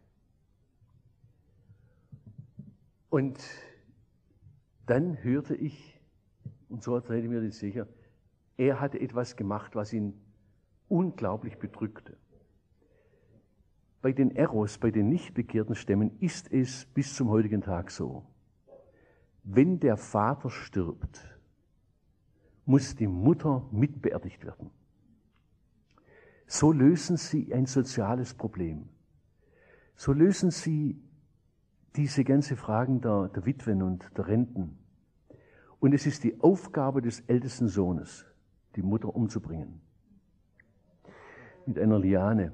Und dann hörte ich, und so erzählte mir das sicher, er hatte etwas gemacht, was ihn unglaublich bedrückte. Bei den Eros, bei den nicht bekehrten Stämmen, ist es bis zum heutigen Tag so. Wenn der Vater stirbt, muss die Mutter mitbeerdigt werden. So lösen Sie ein soziales Problem. So lösen Sie diese ganze Fragen der, der Witwen und der Renten. Und es ist die Aufgabe des ältesten Sohnes, die Mutter umzubringen. Mit einer Liane.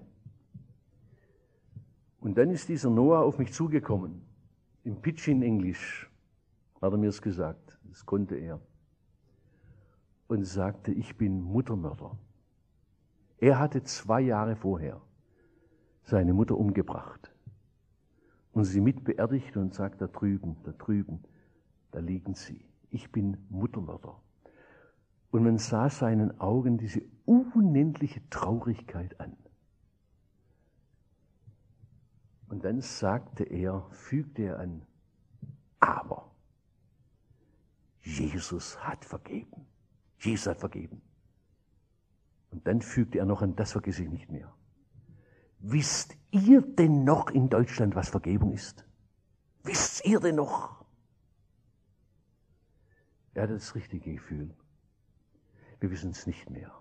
Und dann ist dieser Noah auf mich zugekommen. Im Pidgin-Englisch hat er mir es gesagt. Das konnte er. Und sagte, ich bin Muttermörder. Er hatte zwei Jahre vorher seine Mutter umgebracht. Und sie mit beerdigt und sagt, da drüben, da drüben, da liegen sie. Ich bin Muttermörder. Und man sah seinen Augen diese unendliche Traurigkeit an. Und dann sagte er, fügte er an, aber Jesus hat vergeben. Jesus hat vergeben. Und dann fügte er noch an, das vergesse ich nicht mehr. Wisst ihr denn noch in Deutschland, was Vergebung ist? Wisst ihr denn noch? Er hatte das richtige Gefühl. Wir wissen es nicht mehr.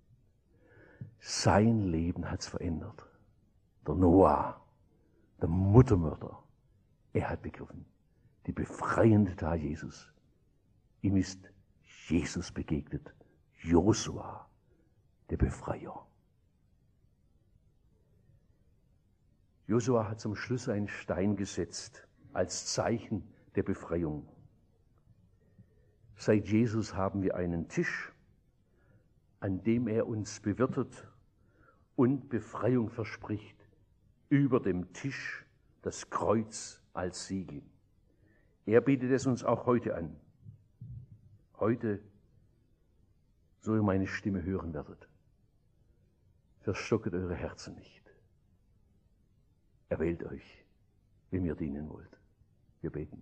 Sein Leben hat es verändert. Der Noah, der Muttermörder, er hat begriffen, die befreiende Tat Jesus. Ihm ist Jesus begegnet, Josua, der Befreier. Josua hat zum Schluss einen Stein gesetzt, als Zeichen der Befreiung. Seit Jesus haben wir einen Tisch, an dem er uns bewirtet und Befreiung verspricht. Über dem Tisch das Kreuz als Siegel. Er bietet es uns auch heute an. Heute, so ihr meine Stimme hören werdet, verstocket eure Herzen nicht. Erwählt euch, wem ihr dienen wollt. Wir beten.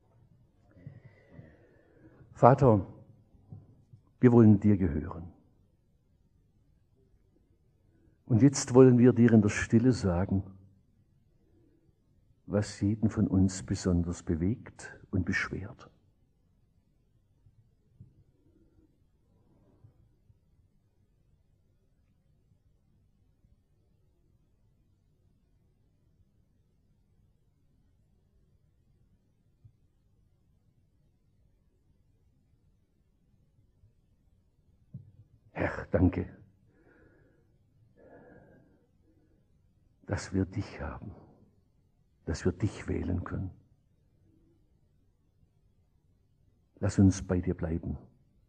Vater, wir wollen dir gehören. Und jetzt wollen wir dir in der Stille sagen, was jeden von uns besonders bewegt und beschwert. Herr, danke, dass wir dich haben, dass wir dich wählen können. Lass uns bei dir bleiben.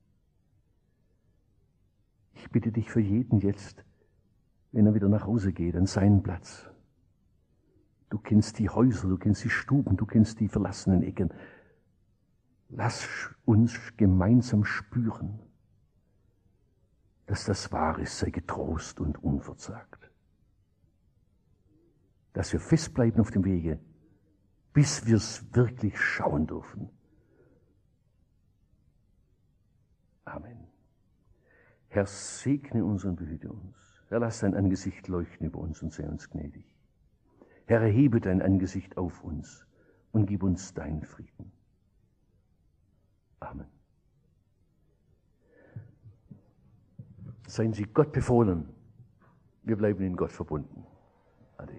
Ich bitte dich für jeden jetzt, wenn er wieder nach Hause geht, an seinen Platz. Du kennst die Häuser, du kennst die Stuben, du kennst die verlassenen Ecken. Lass uns gemeinsam spüren, dass das wahr ist, sei getrost und unverzagt. Dass wir festbleiben auf dem Wege, bis wir es wirklich schauen dürfen. Amen. Herr, segne uns und behüte uns. Herr, lass dein Angesicht leuchten über uns und sei uns gnädig. Herr, erhebe dein Angesicht auf uns und gib uns deinen Frieden. Amen. Seien Sie Gott befohlen. Wir bleiben in Gott verbunden. Ade.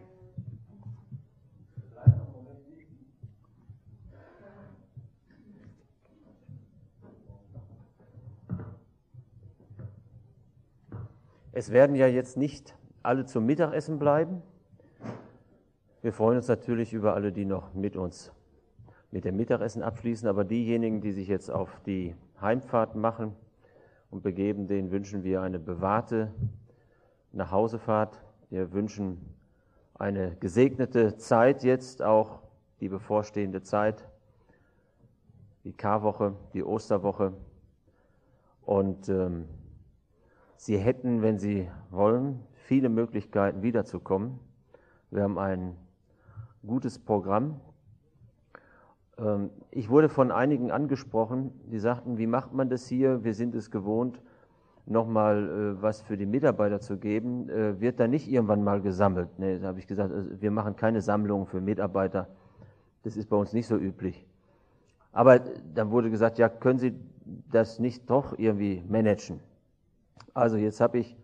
Es werden ja jetzt nicht alle zum Mittagessen bleiben. Wir freuen uns natürlich über alle, die noch mit uns mit dem Mittagessen abschließen, aber diejenigen, die sich jetzt auf die Heimfahrt machen und begeben, denen wünschen wir eine bewahrte Nachhausefahrt. Wir wünschen eine gesegnete Zeit jetzt, auch die bevorstehende Zeit, die Karwoche, die Osterwoche. Und ähm, Sie hätten, wenn Sie wollen, viele Möglichkeiten wiederzukommen. Wir haben ein gutes Programm. Ähm, ich wurde von einigen angesprochen, die sagten, wie macht man das hier? Wir sind es gewohnt, nochmal äh, was für die Mitarbeiter zu geben. Äh, wird da nicht irgendwann mal gesammelt? Nee, da habe ich gesagt, also wir machen keine Sammlungen für Mitarbeiter. Das ist bei uns nicht so üblich. Aber dann wurde gesagt, ja, können Sie das nicht doch irgendwie managen? Also jetzt habe ich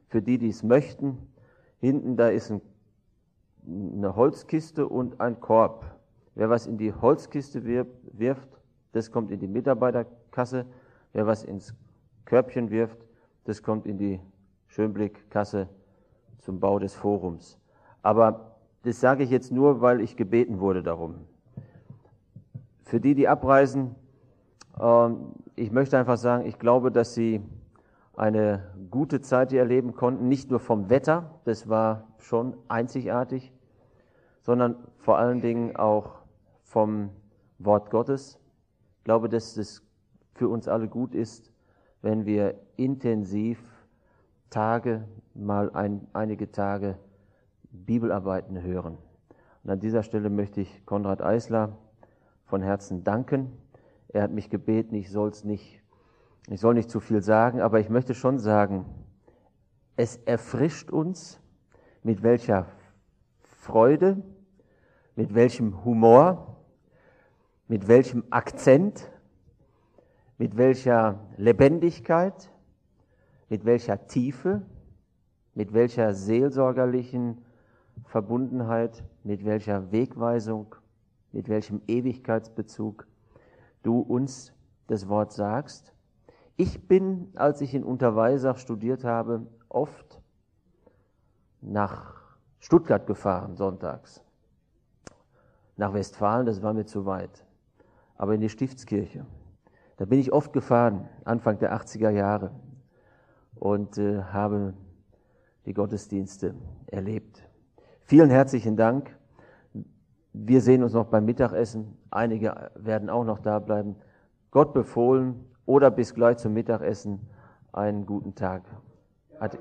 für die, die es möchten. Hinten, da ist ein, eine Holzkiste und ein Korb. Wer was in die Holzkiste wirft, das kommt in die Mitarbeiterkasse. Wer was ins Körbchen wirft, das kommt in die Schönblickkasse zum Bau des Forums. Aber das sage ich jetzt nur, weil ich gebeten wurde darum. Für die, die abreisen, äh, ich möchte einfach sagen, ich glaube, dass sie eine gute Zeit hier erleben konnten, nicht nur vom Wetter, das war schon einzigartig, sondern vor allen Dingen auch vom Wort Gottes. Ich glaube, dass es für uns alle gut ist, wenn wir intensiv Tage, mal ein, einige Tage Bibelarbeiten hören. Und an dieser Stelle möchte ich Konrad Eisler von Herzen danken. Er hat mich gebeten, ich soll's nicht, ich soll nicht zu viel sagen, aber ich möchte schon sagen, es erfrischt uns, mit welcher Freude, mit welchem Humor, mit welchem Akzent, mit welcher Lebendigkeit, mit welcher Tiefe, mit welcher seelsorgerlichen Verbundenheit, mit welcher Wegweisung, mit welchem Ewigkeitsbezug du uns das Wort sagst. Ich bin, als ich in Unterweisach studiert habe, oft nach Stuttgart gefahren, sonntags. Nach Westfalen, das war mir zu weit. Aber in die Stiftskirche. Da bin ich oft gefahren, Anfang der achtziger Jahre. Und äh, habe die Gottesdienste erlebt. Vielen herzlichen Dank. Wir sehen uns noch beim Mittagessen. Einige werden auch noch da bleiben. Gott befohlen oder bis gleich zum Mittagessen einen guten Tag. Hat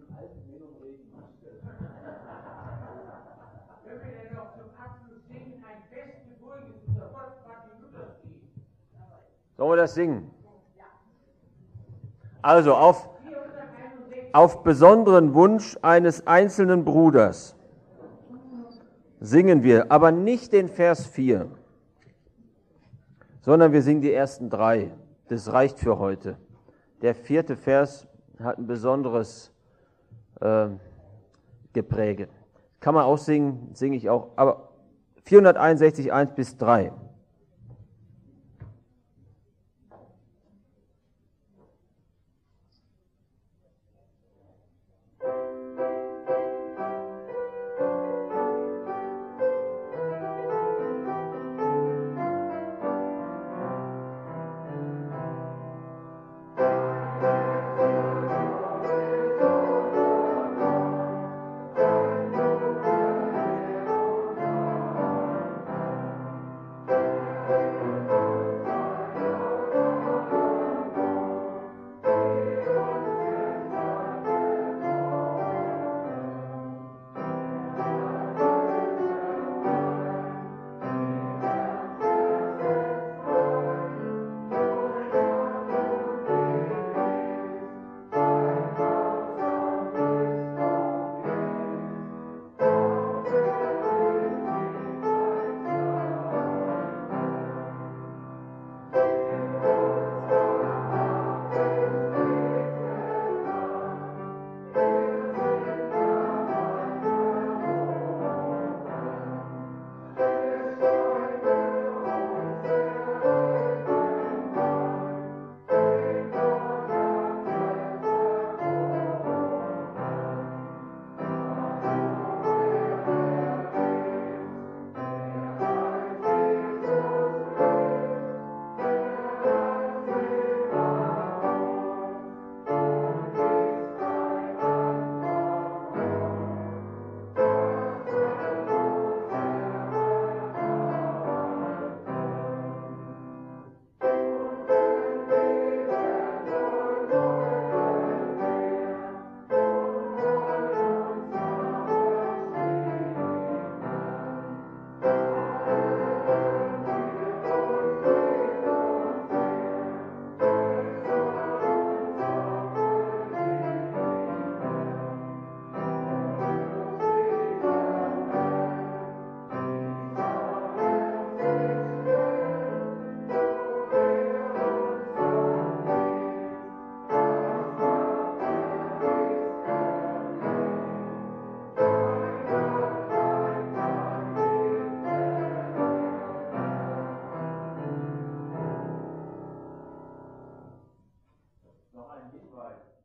Sollen wir das singen? Also auf, auf besonderen Wunsch eines einzelnen Bruders singen wir, aber nicht den Vers vier, sondern wir singen die ersten drei. Das reicht für heute. Der vierte Vers hat ein besonderes äh, Gepräge. Kann man auch singen, singe ich auch, aber vierhunderteinundsechzig, eins bis drei. Thank frei.